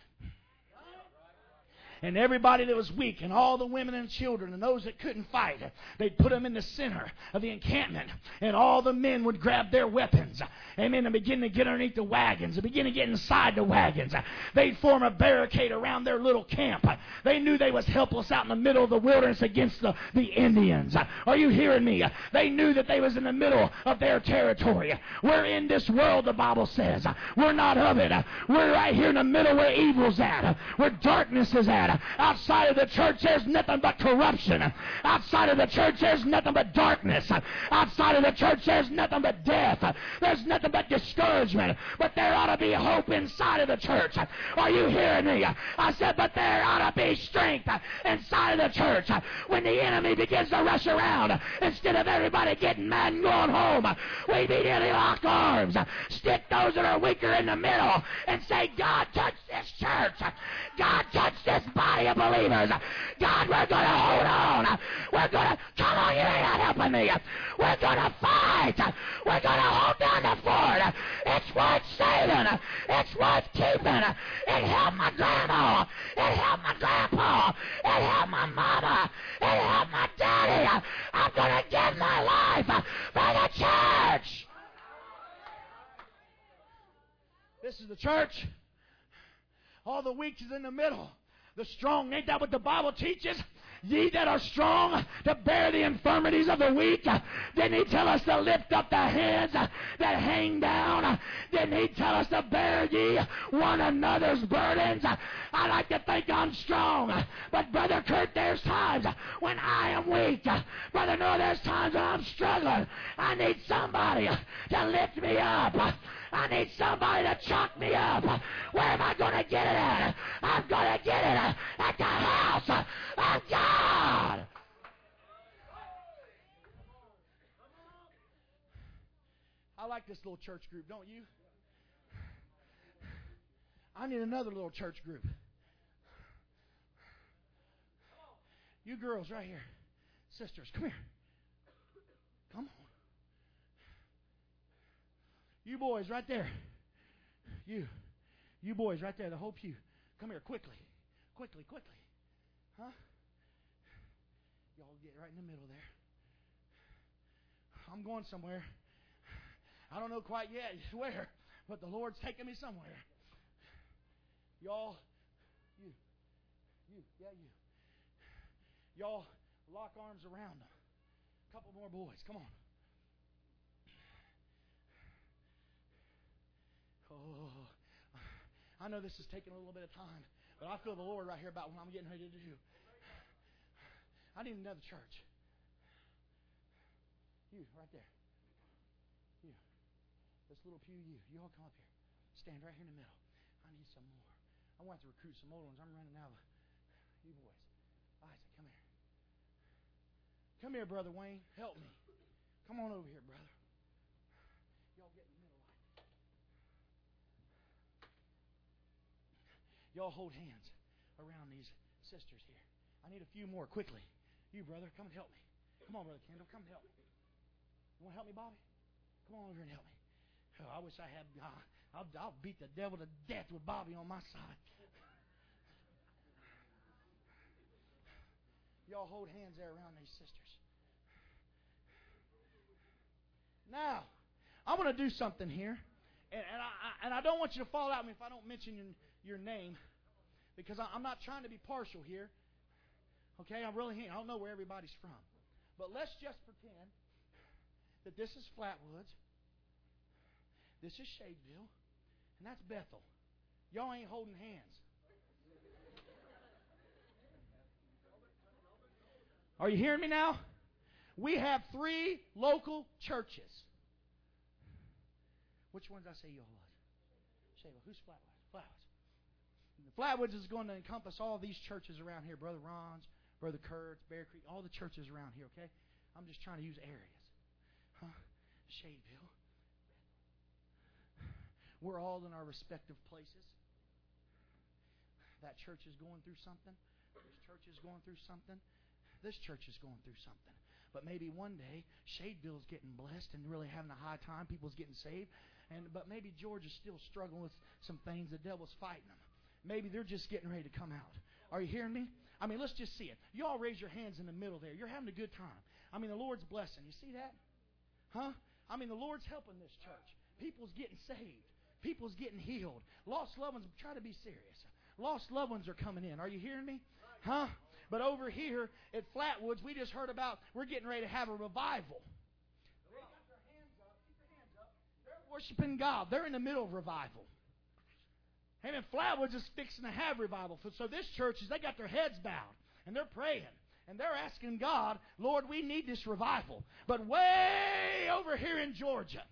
And everybody that was weak, and all the women and children, and those that couldn't fight, they'd put them in the center of the encampment. And all the men would grab their weapons, amen, and begin to get underneath the wagons, and begin to get inside the wagons. They'd form a barricade around their little camp. They knew they was helpless out in the middle of the wilderness against the, the Indians. Are you hearing me? They knew that they was in the middle of their territory. We're in this world, the Bible says. We're not of it. We're right here in the middle where evil's at, where darkness is at. Outside of the church, there's nothing but corruption. Outside of the church, there's nothing but darkness. Outside of the church, there's nothing but death. There's nothing but discouragement. But there ought to be hope inside of the church. Are you hearing me? I said, but there ought to be strength inside of the church. When the enemy begins to rush around, instead of everybody getting mad and going home, we need to lock arms, stick those that are weaker in the middle, and say, God, touch this church. God, touch this body of believers. God, we're going to hold on. We're going to, come on, you ain't not helping me. We're going to fight. We're going to hold down the fort. It's worth saving. It's worth keeping. It helped my grandma. It helped my grandpa. It helped my mama. It helped my daddy. I'm going to give my life for the church. This is the church. All the weak is in the middle. The strong, ain't that what the Bible teaches? ye that are strong, to bear the infirmities of the weak. Didn't he tell us to lift up the hands that hang down? Didn't he tell us to bear ye one another's burdens? I like to think I'm strong, but Brother Kurt, there's times when I am weak. Brother Noah, there's times when I'm struggling. I need somebody to lift me up. I need somebody to chalk me up. Where am I going to get it at? I'm going to get it at the house of God. I like this little church group, don't you? I need another little church group. You girls right here. Sisters, come here. Come on. You boys right there. You. You boys right there, the whole pew. Come here quickly. Quickly, quickly. Huh? Y'all get right in the middle there. I'm going somewhere. I don't know quite yet where, but the Lord's taking me somewhere. Y'all, you, you, yeah, you. Y'all lock arms around them. A couple more boys. Come on. Oh, I know this is taking a little bit of time, but I feel the Lord right here about what I'm getting ready to do. I need another church. You, right there. You. This little pew, you. You all come up here. Stand right here in the middle. I need some more. I want to recruit some more ones. I'm running out of you boys. Isaac, come here. Come here, Brother Wayne. Help me. Come on over here, brother. Y'all get in the middle. Y'all hold hands around these sisters here. I need a few more quickly. You, brother, come and help me. Come on, Brother Kendall. Come and help me. You want to help me, Bobby? Come on over here and help me. Oh, I wish I had. Uh, I'll, I'll beat the devil to death with Bobby on my side. Y'all hold hands there around these sisters. Now, I want to do something here, and, and I and I don't want you to fall out at me if I don't mention your, your name, because I, I'm not trying to be partial here. Okay, I really I don't know where everybody's from, but let's just pretend that this is Flatwoods, this is Shadeville, and that's Bethel. Y'all ain't holding hands. Are you hearing me now? We have three local churches. Which ones I say y'all was? Shadeville. Who's Flatwoods? Flatwoods. Flatwoods is going to encompass all these churches around here. Brother Ron's, Brother Kurt's, Bear Creek, all the churches around here, okay? I'm just trying to use areas. Huh? Shadeville. We're all in our respective places. That church is going through something. This church is going through something. This church is going through something. But maybe one day, Shadeville's getting blessed and really having a high time. People's getting saved. And But maybe George is still struggling with some things. The devil's fighting them. Maybe they're just getting ready to come out. Are you hearing me? I mean, let's just see it. You all raise your hands in the middle there. You're having a good time. I mean, the Lord's blessing. You see that? Huh? I mean, the Lord's helping this church. People's getting saved. People's getting healed. Lost loved ones, try to be serious. Lost loved ones are coming in. Are you hearing me? Huh? But over here at Flatwoods, we just heard about, we're getting ready to have a revival. They got their hands up. Keep your hands up. They're worshiping God. They're in the middle of revival. And then Flatwoods is fixing to have revival. So this church, is they got their heads bowed. And they're praying. And they're asking God, Lord, we need this revival. But way over here in Georgia,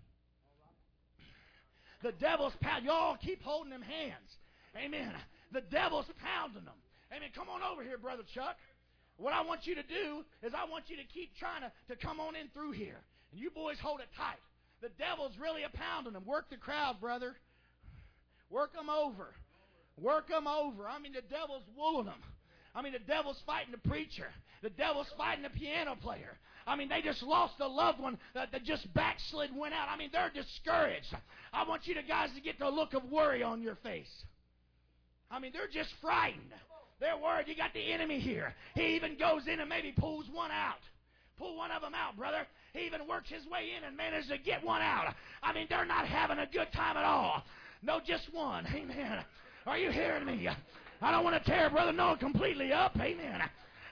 the devil's pounding. Y'all keep holding them hands. Amen. The devil's pounding them. Amen. Come on over here, Brother Chuck. What I want you to do is I want you to keep trying to, to come on in through here. And you boys hold it tight. The devil's really a pounding them. Work the crowd, brother. Work them over. Work them over. I mean, the devil's wooing them. I mean, the devil's fighting the preacher. The devil's fighting the piano player. I mean, they just lost a loved one that, that just backslid, went out. I mean, they're discouraged. I want you to guys to get the look of worry on your face. I mean, they're just frightened. They're worried. You got the enemy here. He even goes in and maybe pulls one out. Pull one of them out, brother. He even works his way in and manages to get one out. I mean, they're not having a good time at all. No, just one. Amen. Are you hearing me? I don't want to tear Brother Noah completely up. Amen.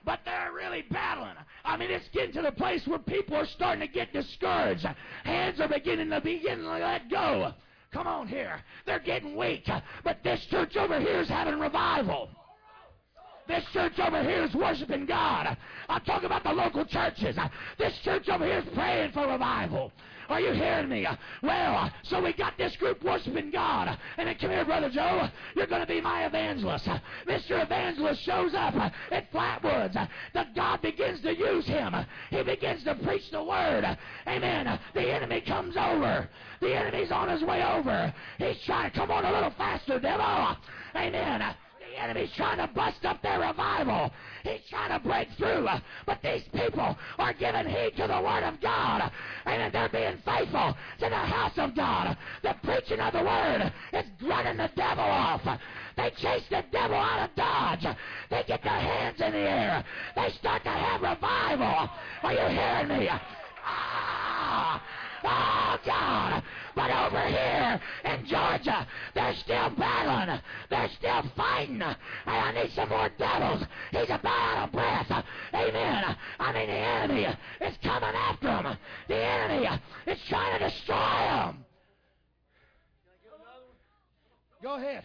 but they're really battling. I mean, it's getting to the place where people are starting to get discouraged. Hands are beginning to begin to let go. Come on here. They're getting weak. But this church over here is having revival. This church over here is worshiping God. I'm talking about the local churches. This church over here is praying for revival. Are you hearing me? Well, so we got this group worshiping God. And then come here, Brother Joe. You're going to be my evangelist. Mister Evangelist shows up at Flatwoods. The God begins to use him. He begins to preach the word. Amen. The enemy comes over. The enemy's on his way over. He's trying to come on a little faster, devil. Amen. The enemy's trying to bust up their revival. He's trying to break through. But these people are giving heed to the Word of God. And they're being faithful to the house of God. The preaching of the Word is running the devil off. They chase the devil out of Dodge. They get their hands in the air. They start to have revival. Are you hearing me? Ah! Oh, God. But over here in Georgia, they're still battling. They're still fighting. And I need some more devils. He's about out of breath. Amen. I mean, the enemy is coming after him. The enemy is trying to destroy him. Go ahead.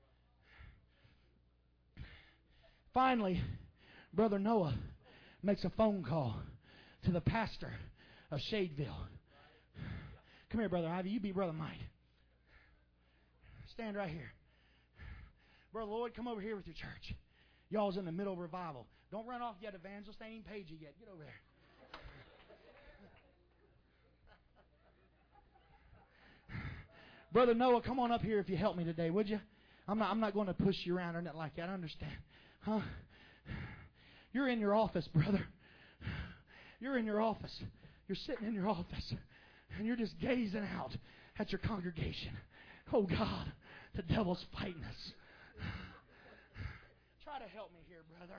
Finally, Brother Noah makes a phone call to the pastor of Shadeville. Come here, Brother Ivy. You be Brother Mike. Stand right here. Brother Lloyd, come over here with your church. Y'all's in the middle of revival. Don't run off yet, evangelist. They ain't even paid you yet. Get over there. Brother Noah, come on up here if you help me today, would you? I'm not, I'm not going to push you around or nothing like that. I understand. Huh? You're in your office, brother. You're in your office. You're sitting in your office. And you're just gazing out at your congregation. Oh, God, the devil's fighting us. Try to help me here, brother.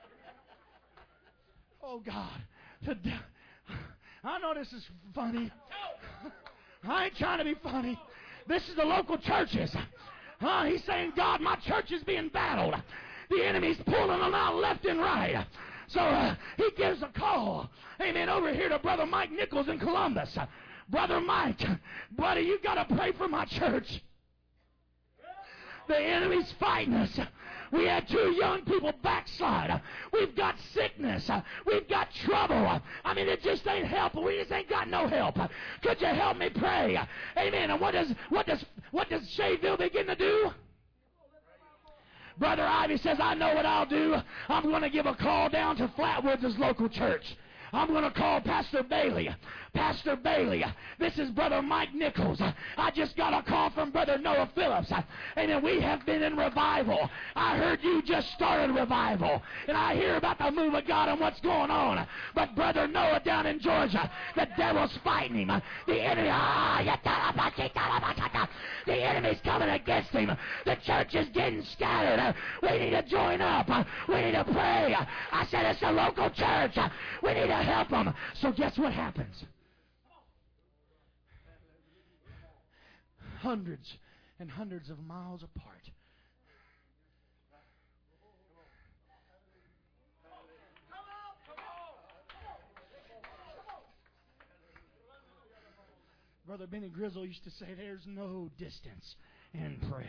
Oh, God. The de- I know this is funny. I ain't trying to be funny. This is the local churches. Huh? He's saying, God, my church is being battled. The enemy's pulling them out left and right. So uh, he gives a call, amen, over here to Brother Mike Nichols in Columbus. Brother Mike, buddy, you got to pray for my church. The enemy's fighting us. We had two young people backslide. We've got sickness. We've got trouble. I mean, it just ain't helping. We just ain't got no help. Could you help me pray? Amen. And what does what does what does Shadeville begin to do? Brother Ivy says, I know what I'll do. I'm going to give a call down to Flatwoods' local church. I'm going to call Pastor Bailey. Pastor Bailey, this is Brother Mike Nichols. I just got a call from Brother Noah Phillips. And we have been in revival. I heard you just started revival. And I hear about the move of God and what's going on. But Brother Noah down in Georgia, the devil's fighting him. The enemy, ah, the enemy's coming against him. The church is getting scattered. We need to join up. We need to pray. I said it's a local church. We need to help them. So guess what happens? Hundreds and hundreds of miles apart. Brother Benny Grizzle used to say, there's no distance in prayer.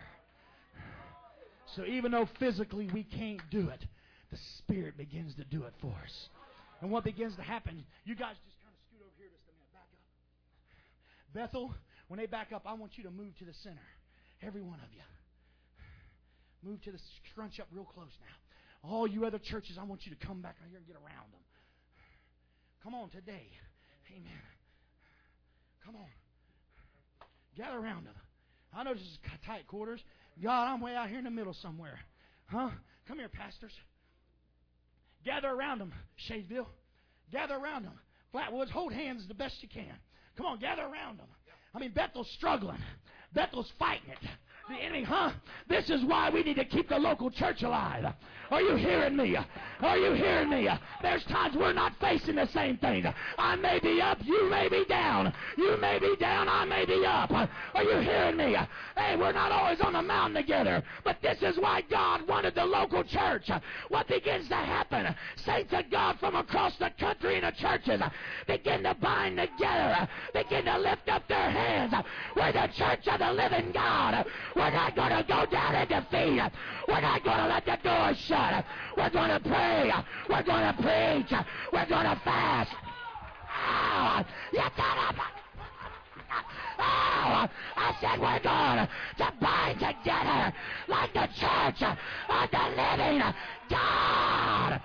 So even though physically we can't do it, the Spirit begins to do it for us. And what begins to happen, you guys just kind of scoot over here just a minute. Back up. Bethel, when they back up, I want you to move to the center. Every one of you. Move to the, scrunch up real close now. All you other churches, I want you to come back out here and get around them. Come on today. Amen. Come on. Gather around them. I know this is tight quarters. God, I'm way out here in the middle somewhere. Huh? Come here, pastors. Gather around them, Shadeville. Gather around them. Flatwoods, hold hands the best you can. Come on, gather around them. I mean, Bethel's struggling. Bethel's fighting it. The enemy, huh? This is why we need to keep the local church alive. Are you hearing me? Are you hearing me? There's times we're not facing the same thing. I may be up, you may be down. You may be down, I may be up. Are you hearing me? Hey, we're not always on the mountain together, but this is why God wanted the local church. What begins to happen? Saints of God from across the country and the churches begin to bind together, begin to lift up their hands. We're the church of the living God. We're not going to go down in defeat. We're not going to let the doors shut. We're going to pray. We're going to preach. We're going to fast. Oh, oh, I said we're going to bind together like the church of the living God.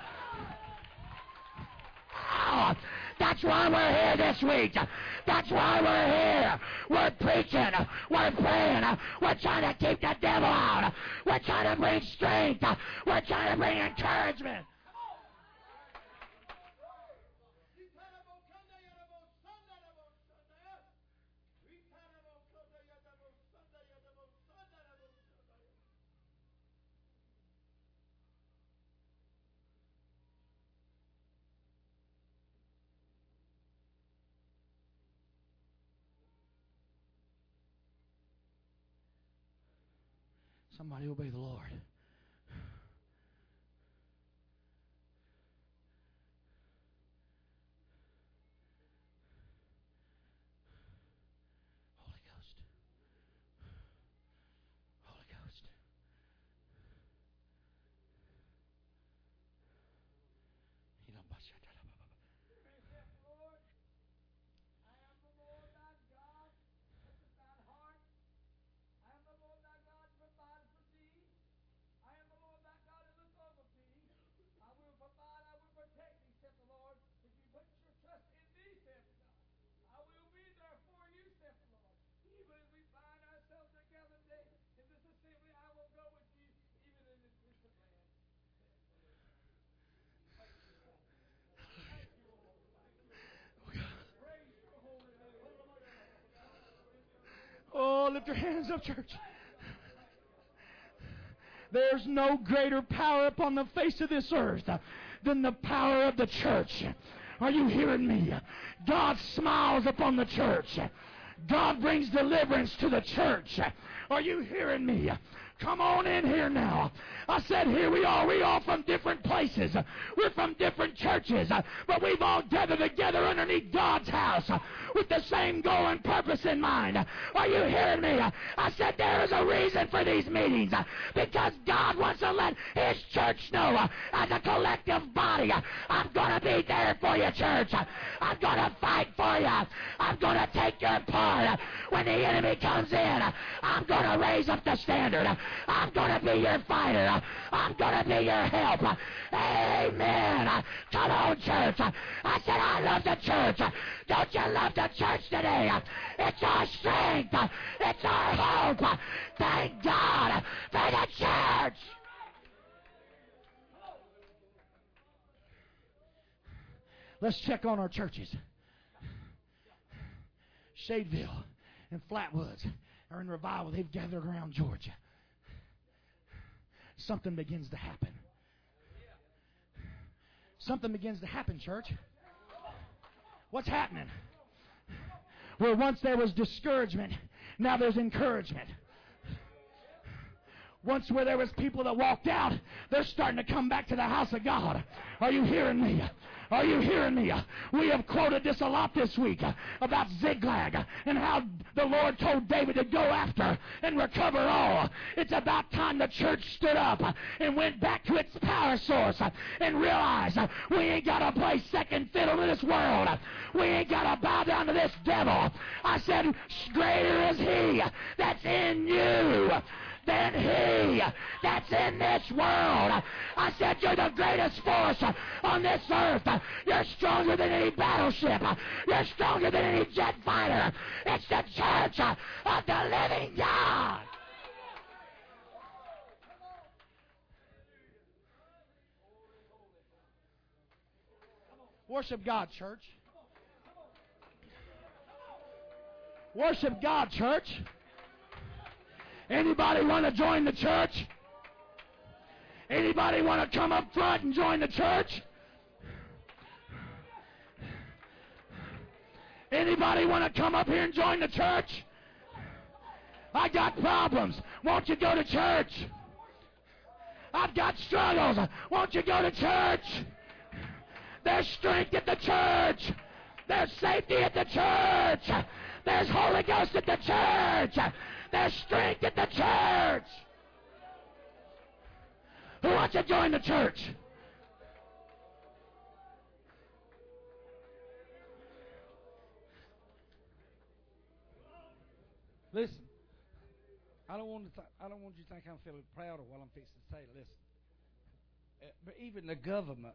Oh, that's why we're here this week. That's why we're here. We're preaching. We're praying. We're trying to keep the devil out. We're trying to bring strength. We're trying to bring encouragement. Somebody obey the Lord. Holy Ghost. Holy Ghost. Oh, lift your hands up, church. There's no greater power upon the face of this earth than the power of the church. Are you hearing me? God smiles upon the church. God brings deliverance to the church. Are you hearing me? Come on in here now. I said here we are. We all from different places. We're from different churches. But we've all gathered together underneath God's house with the same goal and purpose in mind. Are you hearing me? I said there is a reason for these meetings. Because God wants to let His church know as a collective body, I'm going to be there for you, church. I'm going to fight for you. I'm going to take your part. When the enemy comes in, I'm going to raise up the standard. I'm going to be your fighter. I'm going to be your help. Amen. Come on, church. I said, I love the church. Don't you love the church today? It's our strength. It's our hope. Thank God for the church. Let's check on our churches. Shadeville and Flatwoods are in revival. They've gathered around Georgia. Something begins to happen. Something begins to happen, church. What's happening? Where once there was discouragement, now there's encouragement. Once where there was people that walked out, they're starting to come back to the house of God. Are you hearing me? Are you hearing me? We have quoted this a lot this week about Ziklag and how the Lord told David to go after and recover all. It's about time the church stood up and went back to its power source and realized we ain't got to play second fiddle to this world. We ain't got to bow down to this devil. I said, greater is He that's in you than he that's in this world. I said, you're the greatest force on this earth. You're stronger than any battleship. You're stronger than any jet fighter. It's the church of the living God. Worship God, church. Worship God, church. Anybody want to join the church? Anybody want to come up front and join the church? Anybody want to come up here and join the church? I got problems. Won't you go to church? I've got struggles. Won't you go to church? There's strength at the church. There's safety at the church. There's Holy Ghost at the church. There's strength at the church. Who wants to join the church? Listen, I don't want to. Th- I don't want you to think I'm feeling proud of what I'm fixing to say. Listen, uh, but even the government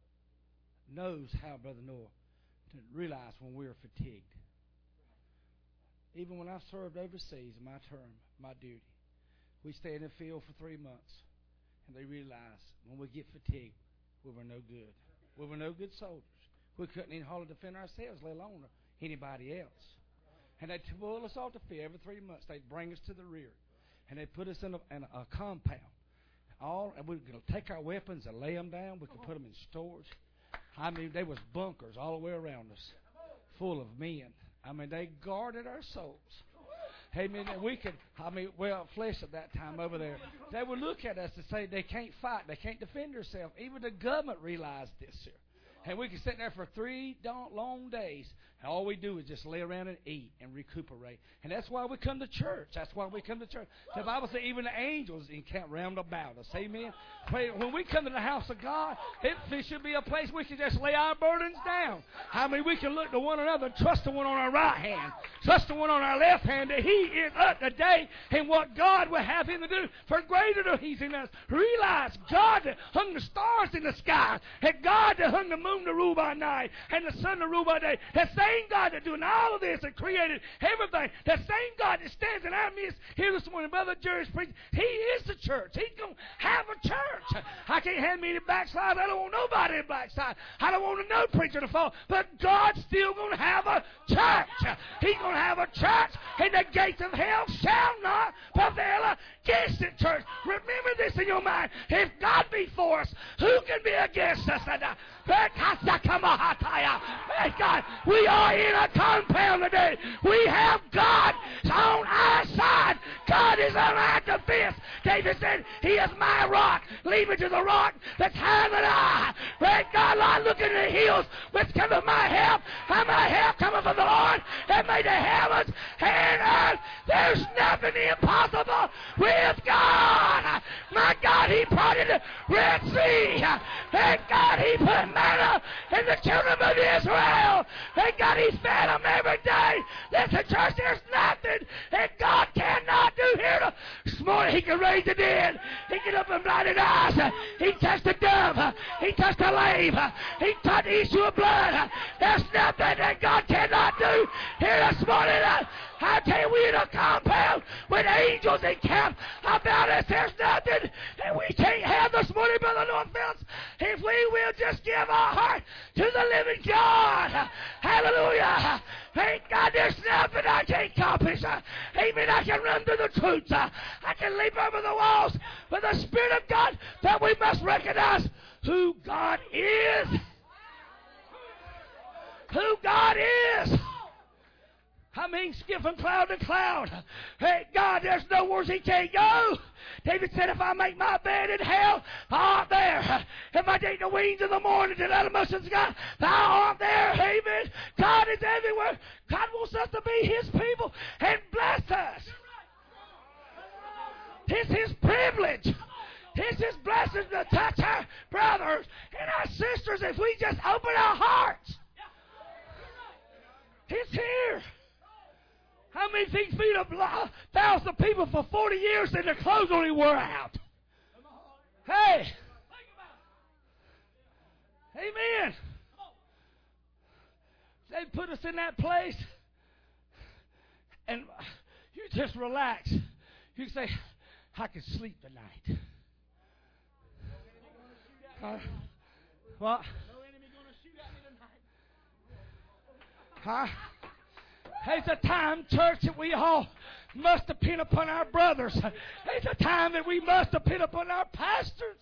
knows how, Brother Noah, to realize when we're fatigued. Even when I served overseas, my term, my duty, we stayed in the field for three months, and they realized when we get fatigued, we were no good. We were no good soldiers. We couldn't even hardly defend ourselves, let alone anybody else. And they'd pull us off the field every three months. They'd bring us to the rear, and they'd put us in a, in a, a compound. All and we could take our weapons and lay them down. We could put them in storage. I mean, there was bunkers all the way around us, full of men. I mean, they guarded our souls. Hey, man, we could. I mean, well, flesh at that time over there. They would look at us and say they can't fight, they can't defend themselves. Even the government realized this here. And we could sit there for three long days, and all we do is just lay around and eat and recuperate. And that's why we come to church. That's why we come to church. The Bible says even the angels encamp round about us. Amen. When we come to the house of God, it should be a place we can just lay our burdens down. I mean, we can look to one another, trust the one on our right hand, trust the one on our left hand, that he is up to date in what God will have him to do. For greater than he's in us. Realize God that hung the stars in the sky, and God that hung the moon to rule by night, and the sun to rule by day. That same God that doing all of this and created everything, that same God that stands in our midst here this morning, Brother Jerry's preaching, he is the church. He's going to have a church. I can't have me to backslide. I don't want nobody to backslide. I don't want no preacher to fall. But God's still going to have a church. He's going to have a church, and the gates of hell shall not prevail against it, church. Remember this in your mind. If God be for us, who can be against us? Thank God, we are in a compound today. We have God on our side. God is on our defense. David said, he is my rock. Leave me to the rock that's higher than I. Thank God, I look in the hills, which cometh my help. And my help cometh from the Lord that made the heavens and earth. There's nothing impossible with God. My God, he parted the Red Sea. Thank God, he put manna in the children of Israel. Thank God, he fed them every day. Listen, church, there's nothing that God cannot do here this morning. He can raise the dead. He can open blinded eyes. He touched the dumb. He touched the lame. He touched the issue of blood. There's nothing that God cannot do here this morning. I tell you, we're in a compound with angels encamped about us. There's nothing that we can't have this morning, Brother North Phillips, if we will just give our heart to the living God. Hallelujah. Thank God there's nothing I can't accomplish. Amen. I can run through the troops. I can leap over the walls. But the Spirit of God, that we must recognize who God is. Who God is. I mean, skip from cloud to cloud. Hey, God, there's nowhere he can't go. David said, if I make my bed in hell, thou art there. If I take the wings of the morning to the motions of God, thou art there. Amen. God is everywhere. God wants us to be his people and bless us. It's his privilege. It's his blessing to touch our brothers and our sisters if we just open our hearts. It's here. How many things feed a thousand people for forty years and their clothes only wore out? Hey. Amen. They put us in that place and you just relax. You say, I can sleep tonight. Uh, what? Huh? There's a time, church, that we all must depend upon our brothers. There's a time that we must depend upon our pastors.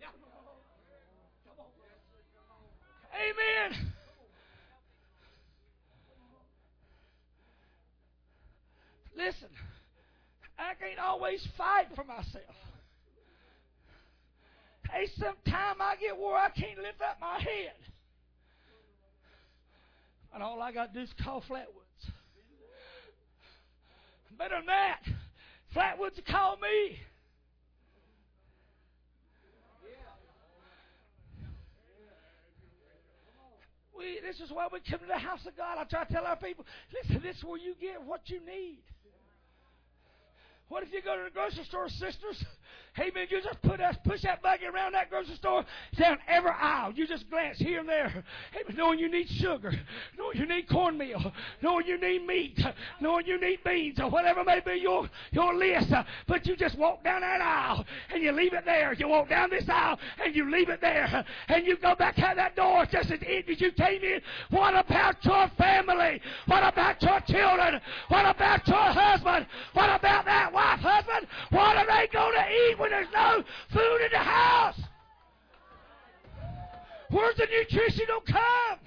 Amen. Listen, I can't always fight for myself. Hey, sometime I get where I can't lift up my head. And all I got to do is call Flatwoods. Better than that, Flatwoods will call me. We, this is why we come to the house of God. I try to tell our people, listen, this is where you get what you need. What if you go to the grocery store, sisters? Hey, man, you just put that, push that buggy around that grocery store, down every aisle. You just glance here and there. Hey, man, knowing you need sugar, knowing you need cornmeal, knowing you need meat, knowing you need beans, or whatever may be your, your list. But you just walk down that aisle, and you leave it there. You walk down this aisle, and you leave it there. And you go back out that door just as easy as you came in. What about your family? What about your children? What about your husband? What about that wife, husband? What are they going to eat when there's no food in the house? Where's the nutrition going to come?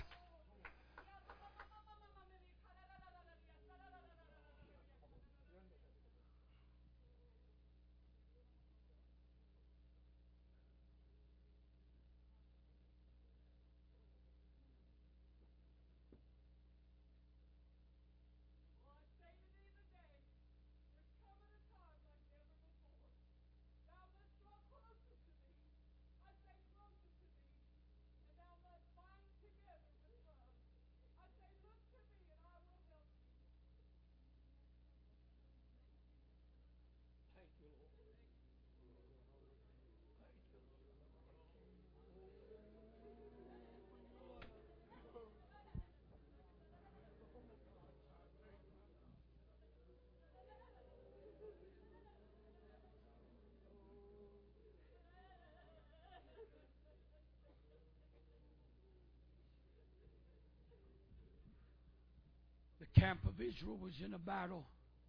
The camp of Israel was in a battle.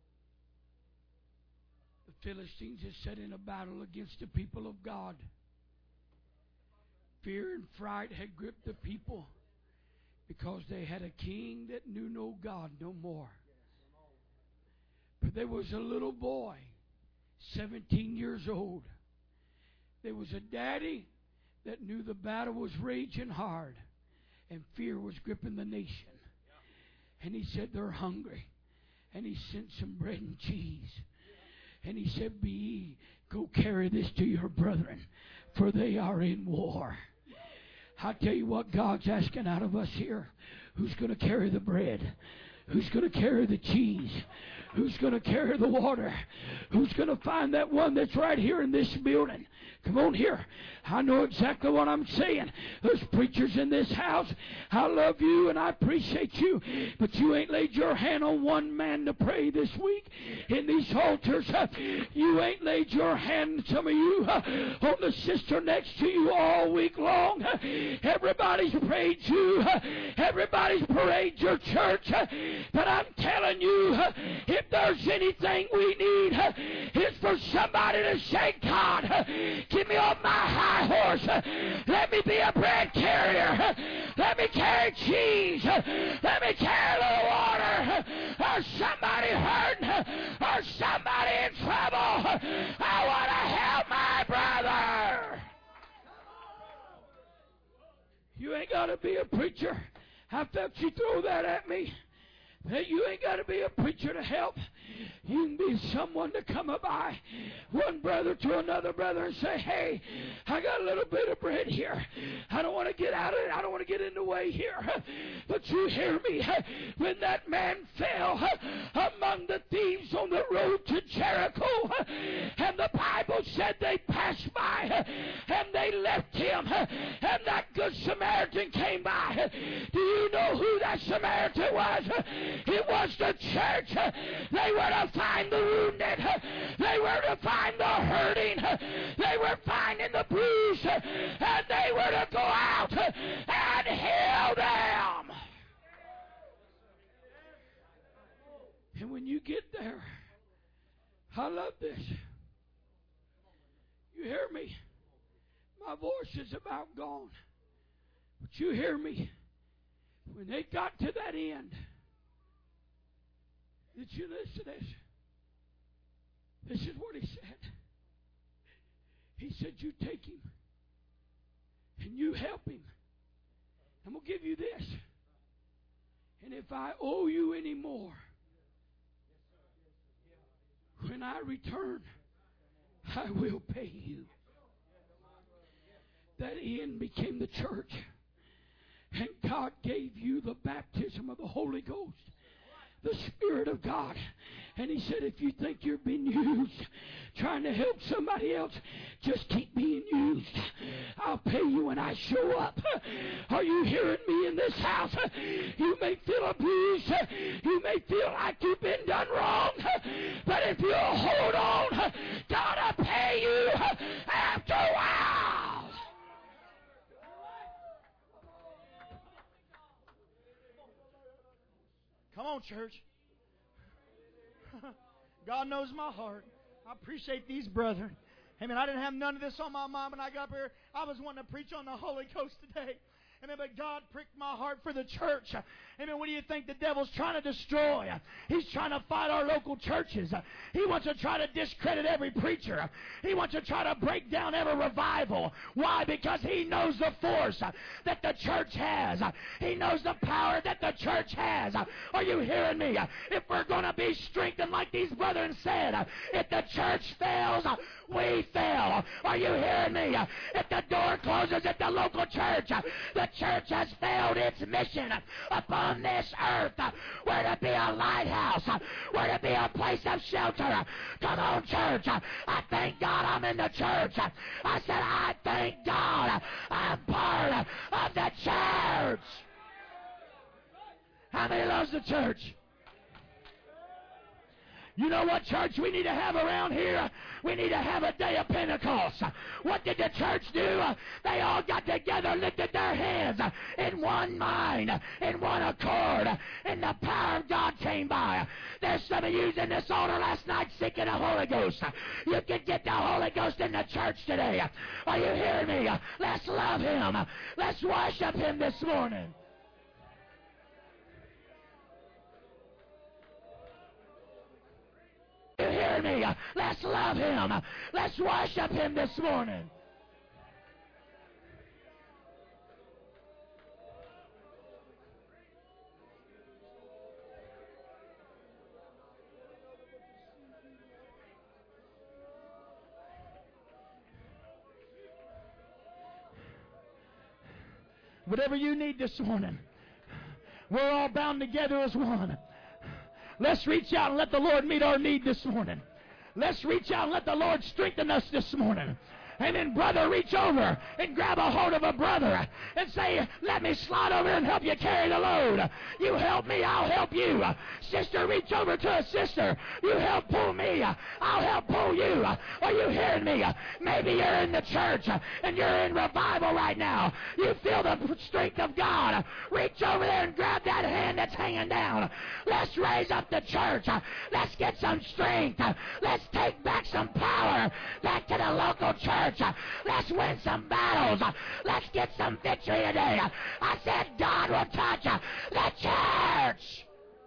The Philistines had set in a battle against the people of God. Fear and fright had gripped the people because they had a king that knew no God no more. But there was a little boy, seventeen years old. There was a daddy that knew the battle was raging hard and fear was gripping the nation. And he said, they're hungry. And he sent some bread and cheese. And he said, be ye, go carry this to your brethren, for they are in war. I tell you what God's asking out of us here. Who's going to carry the bread? Who's going to carry the cheese? Who's going to carry the water? Who's going to find that one that's right here in this building? Come on here. I know exactly what I'm saying. There's preachers in this house. I love you and I appreciate you. But you ain't laid your hand on one man to pray this week in these altars. You ain't laid your hand, some of you, on the sister next to you all week long. Everybody's prayed you. Everybody's prayed your church. But I'm telling you, if there's anything we need, it's for somebody to say, God, get me off my high horse. Let me be a bread carrier. Let me carry cheese. Let me carry a little water. Or somebody hurting. Or somebody in trouble. I want to help my brother. You ain't got to be a preacher. I felt you throw that at me. Hey, you ain't got to be a preacher to help. You can be someone to come by one brother to another brother and say, hey, I got a little bit of bread here. I don't want to get out of it. I don't want to get in the way here. But you hear me. When that man fell among the thieves on the road to Jericho, and the Bible said they passed by and they left him, and that good Samaritan came by. Do you know who that Samaritan was? It was the church. They were to find the wounded. They were to find the hurting. They were finding the bruised. And they were to go out and heal them. And when you get there, I love this. You hear me? My voice is about gone. But you hear me? When they got to that end, did you listen to this? This is what he said. He said, you take him and you help him. I'm going to give you this. And if I owe you any more, when I return, I will pay you. That end became the church. And God gave you the baptism of the Holy Ghost, the Spirit of God. And he said, if you think you're being used, trying to help somebody else, just keep being used. I'll pay you when I show up. Are you hearing me in this house? You may feel abused. You may feel like you've been done wrong. But if you'll hold on, God will pay you after a while. Come on, church. God knows my heart. I appreciate these brethren. Amen. I didn't have none of this on my mind when I got up here. I was wanting to preach on the Holy Ghost today. Amen. But God pricked my heart for the church. Amen. What do you think the devil's trying to destroy? He's trying to fight our local churches. He wants to try to discredit every preacher. He wants to try to break down every revival. Why? Because he knows the force that the church has. He knows the power that the church has. Are you hearing me? If we're going to be strengthened like these brethren said, if the church fails, we fail. Are you hearing me? If the door closes at the local church, the church has failed its mission upon this earth. We're to be a lighthouse. We're to be a place of shelter. Come on, church. I thank God I'm in the church. I said, I thank God I'm part of the church. How many loves the church? You know what, church, we need to have around here? We need to have a day of Pentecost. What did the church do? They all got together, lifted their hands in one mind, in one accord, and the power of God came by. There's some of you in this altar last night seeking the Holy Ghost. You can get the Holy Ghost in the church today. Are you hearing me? Let's love Him. Let's worship Him this morning. You hear me? Let's love Him. Let's worship Him this morning. Whatever you need this morning, we're all bound together as one. Let's reach out and let the Lord meet our need this morning. Let's reach out and let the Lord strengthen us this morning. Amen. Brother, reach over and grab a hold of a brother and say, let me slide over and help you carry the load. You help me, I'll help you. Sister, reach over to a sister. You help pull me, I'll help pull you. Are you hearing me? Maybe you're in the church and you're in revival right now. You feel the strength of God. Reach over there and grab that hand that's hanging down. Let's raise up the church. Let's get some strength. Let's take back some power back to the local church. Let's win some battles. Let's get some victory today. I said God will touch the church.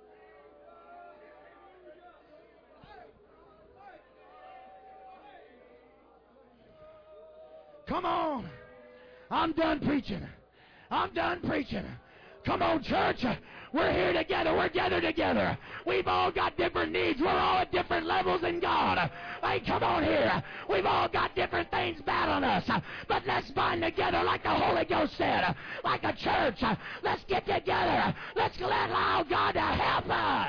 Come on. I'm done preaching. I'm done preaching. Come on, church. We're here together. We're gathered together. We've all got different needs. We're all at different levels in God. Hey, come on here. We've all got different things battling us. But let's bind together like the Holy Ghost said. Like a church. Let's get together. Let's allow God to help us.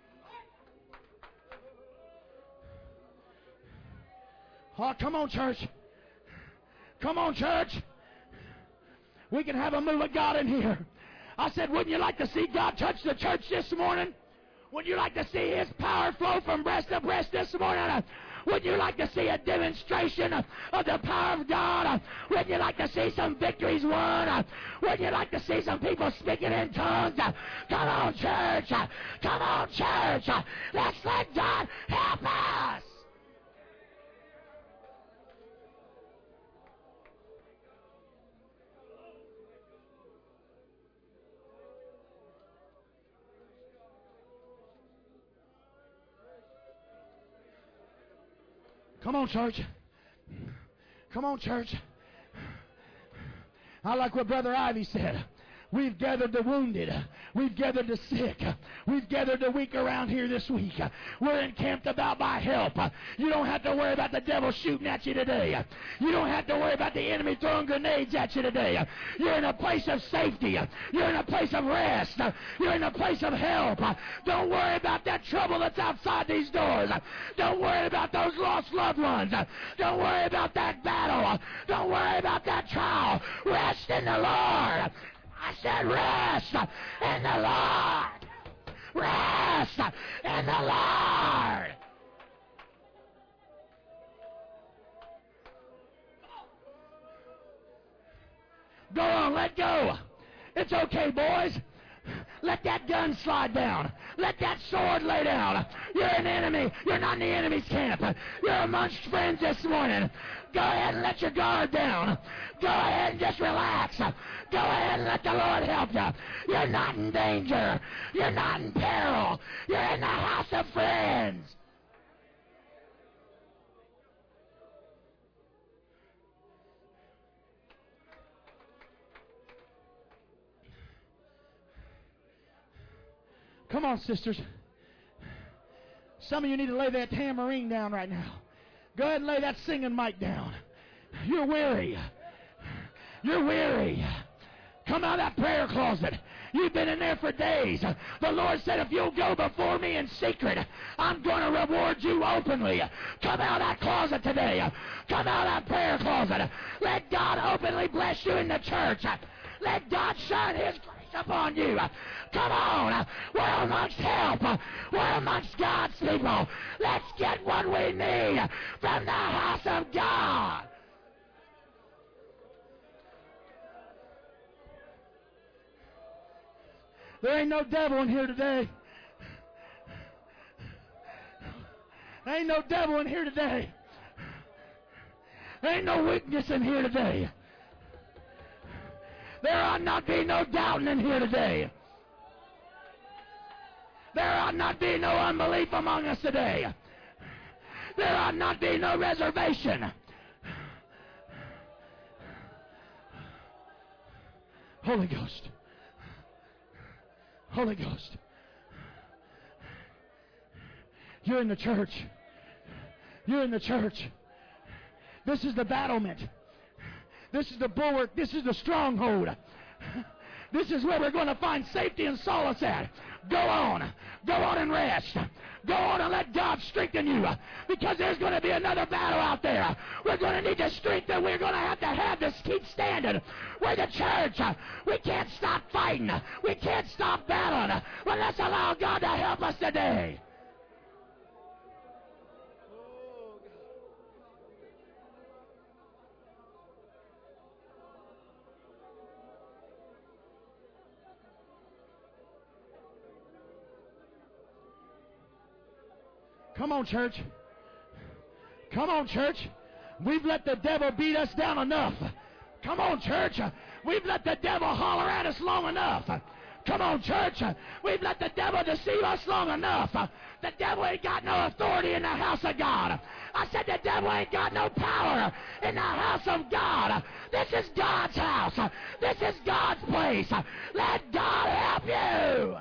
Oh, come on, church. Come on, church. We can have a move of God in here. I said, wouldn't you like to see God touch the church this morning? Wouldn't you like to see His power flow from breast to breast this morning? Wouldn't you like to see a demonstration of the power of God? Wouldn't you like to see some victories won? Wouldn't you like to see some people speaking in tongues? Come on, church. Come on, church. Let's let God help us. Come on, church. Come on, church. I like what Brother Ivy said. We've gathered the wounded. We've gathered the sick. We've gathered the weak around here this week. We're encamped about by help. You don't have to worry about the devil shooting at you today. You don't have to worry about the enemy throwing grenades at you today. You're in a place of safety. You're in a place of rest. You're in a place of help. Don't worry about that trouble that's outside these doors. Don't worry about those lost loved ones. Don't worry about that battle. Don't worry about that trial. Rest in the Lord. I said rest in the Lord. Rest in the Lord. Go on, let go. It's okay, boys. Let that gun slide down. Let that sword lay down. You're an enemy. You're not in the enemy's camp. You're amongst friends this morning. Go ahead and let your guard down. Go ahead and just relax. Go ahead and let the Lord help you. You're not in danger. You're not in peril. You're in the house of friends. Come on, sisters. Some of you need to lay that tambourine down right now. Go ahead and lay that singing mic down. You're weary. You're weary. Come out of that prayer closet. You've been in there for days. The Lord said, if you'll go before me in secret, I'm going to reward you openly. Come out of that closet today. Come out of that prayer closet. Let God openly bless you in the church. Let God shine His grace upon you. Come on. We're amongst help. We're amongst God's people. Let's get what we need from the house of God. There ain't no devil in here today. There ain't no devil in here today. There ain't no weakness in here today. There ought not be no doubting in here today. There ought not be no unbelief among us today. There ought not be no reservation. Holy Ghost. Holy Ghost. You're in the church. You're in the church. This is the battlement. This is the bulwark. This is the stronghold. This is where we're going to find safety and solace at. Go on. Go on and rest. Go on and let God strengthen you. Because there's going to be another battle out there. We're going to need the strength that we're going to have to have to keep standing. We're the church. We can't stop fighting. We can't stop battling. But let's allow God to help us today. Come on, church. Come on, church. We've let the devil beat us down enough. Come on, church. We've let the devil holler at us long enough. Come on, church. We've let the devil deceive us long enough. The devil ain't got no authority in the house of God. I said the devil ain't got no power in the house of God. This is God's house. This is God's place. Let God help you.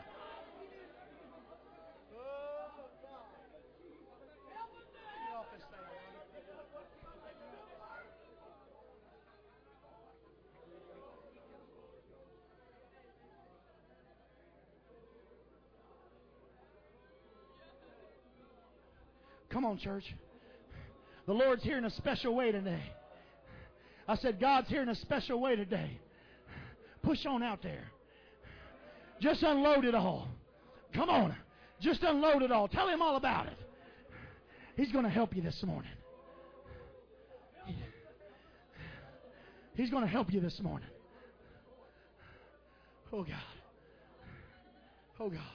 Come on, church. The Lord's here in a special way today. I said, God's here in a special way today. Push on out there. Just unload it all. Come on. Just unload it all. Tell Him all about it. He's going to help you this morning. He's going to help you this morning. Oh, God. Oh, God.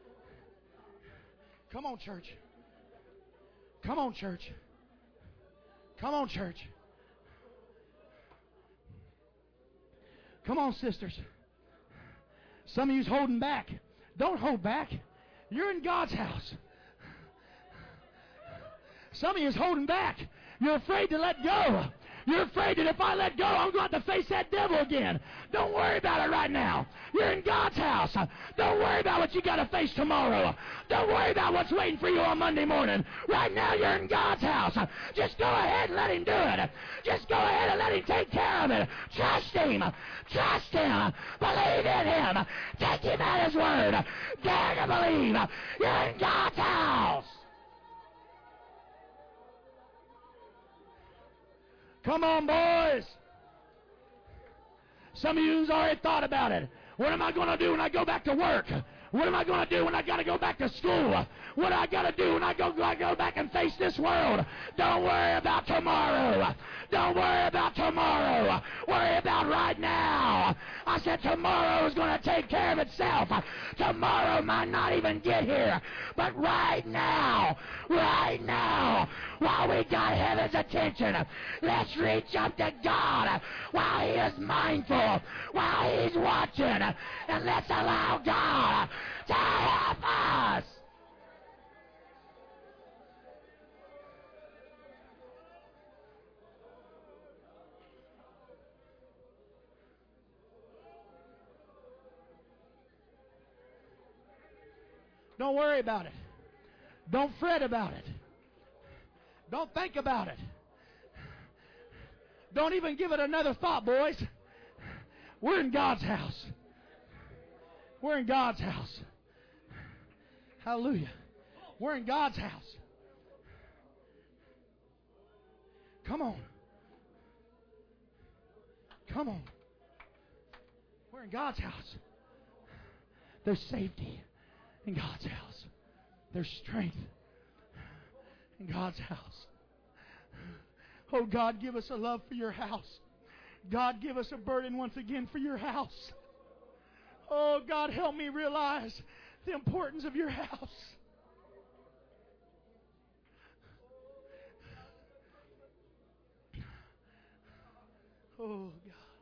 Come on, church. Come on, church. Come on, church. Come on, sisters. Some of you's holding back. Don't hold back. You're in God's house. Some of you's holding back. You're afraid to let go. You're afraid that if I let go, I'm going to have to face that devil again. Don't worry about it right now. You're in God's house. Don't worry about what you got to face tomorrow. Don't worry about what's waiting for you on Monday morning. Right now, you're in God's house. Just go ahead and let Him do it. Just go ahead and let Him take care of it. Trust Him. Trust Him. Believe in Him. Take Him at His word. Dare to believe. You're in God's house. Come on, boys. Some of you's already thought about it. What am I going to do when I go back to work? What am I going to do when I got to go back to school? What do I got to do when I go, I go back and face this world? Don't worry about tomorrow. Don't worry about tomorrow. Worry about right now. I said tomorrow is going to take care of itself. Tomorrow might not even get here. But right now, right now, while we got heaven's attention, let's reach up to God while He is mindful, while He's watching, and let's allow God to help us. Don't worry about it. Don't fret about it. Don't think about it. Don't even give it another thought, boys. We're in God's house. We're in God's house. Hallelujah. We're in God's house. Come on. Come on. We're in God's house. There's safety in God's house. There's strength in God's house. Oh, God, give us a love for your house. God, give us a burden once again for your house. Oh, God, help me realize the importance of your house. Oh, God.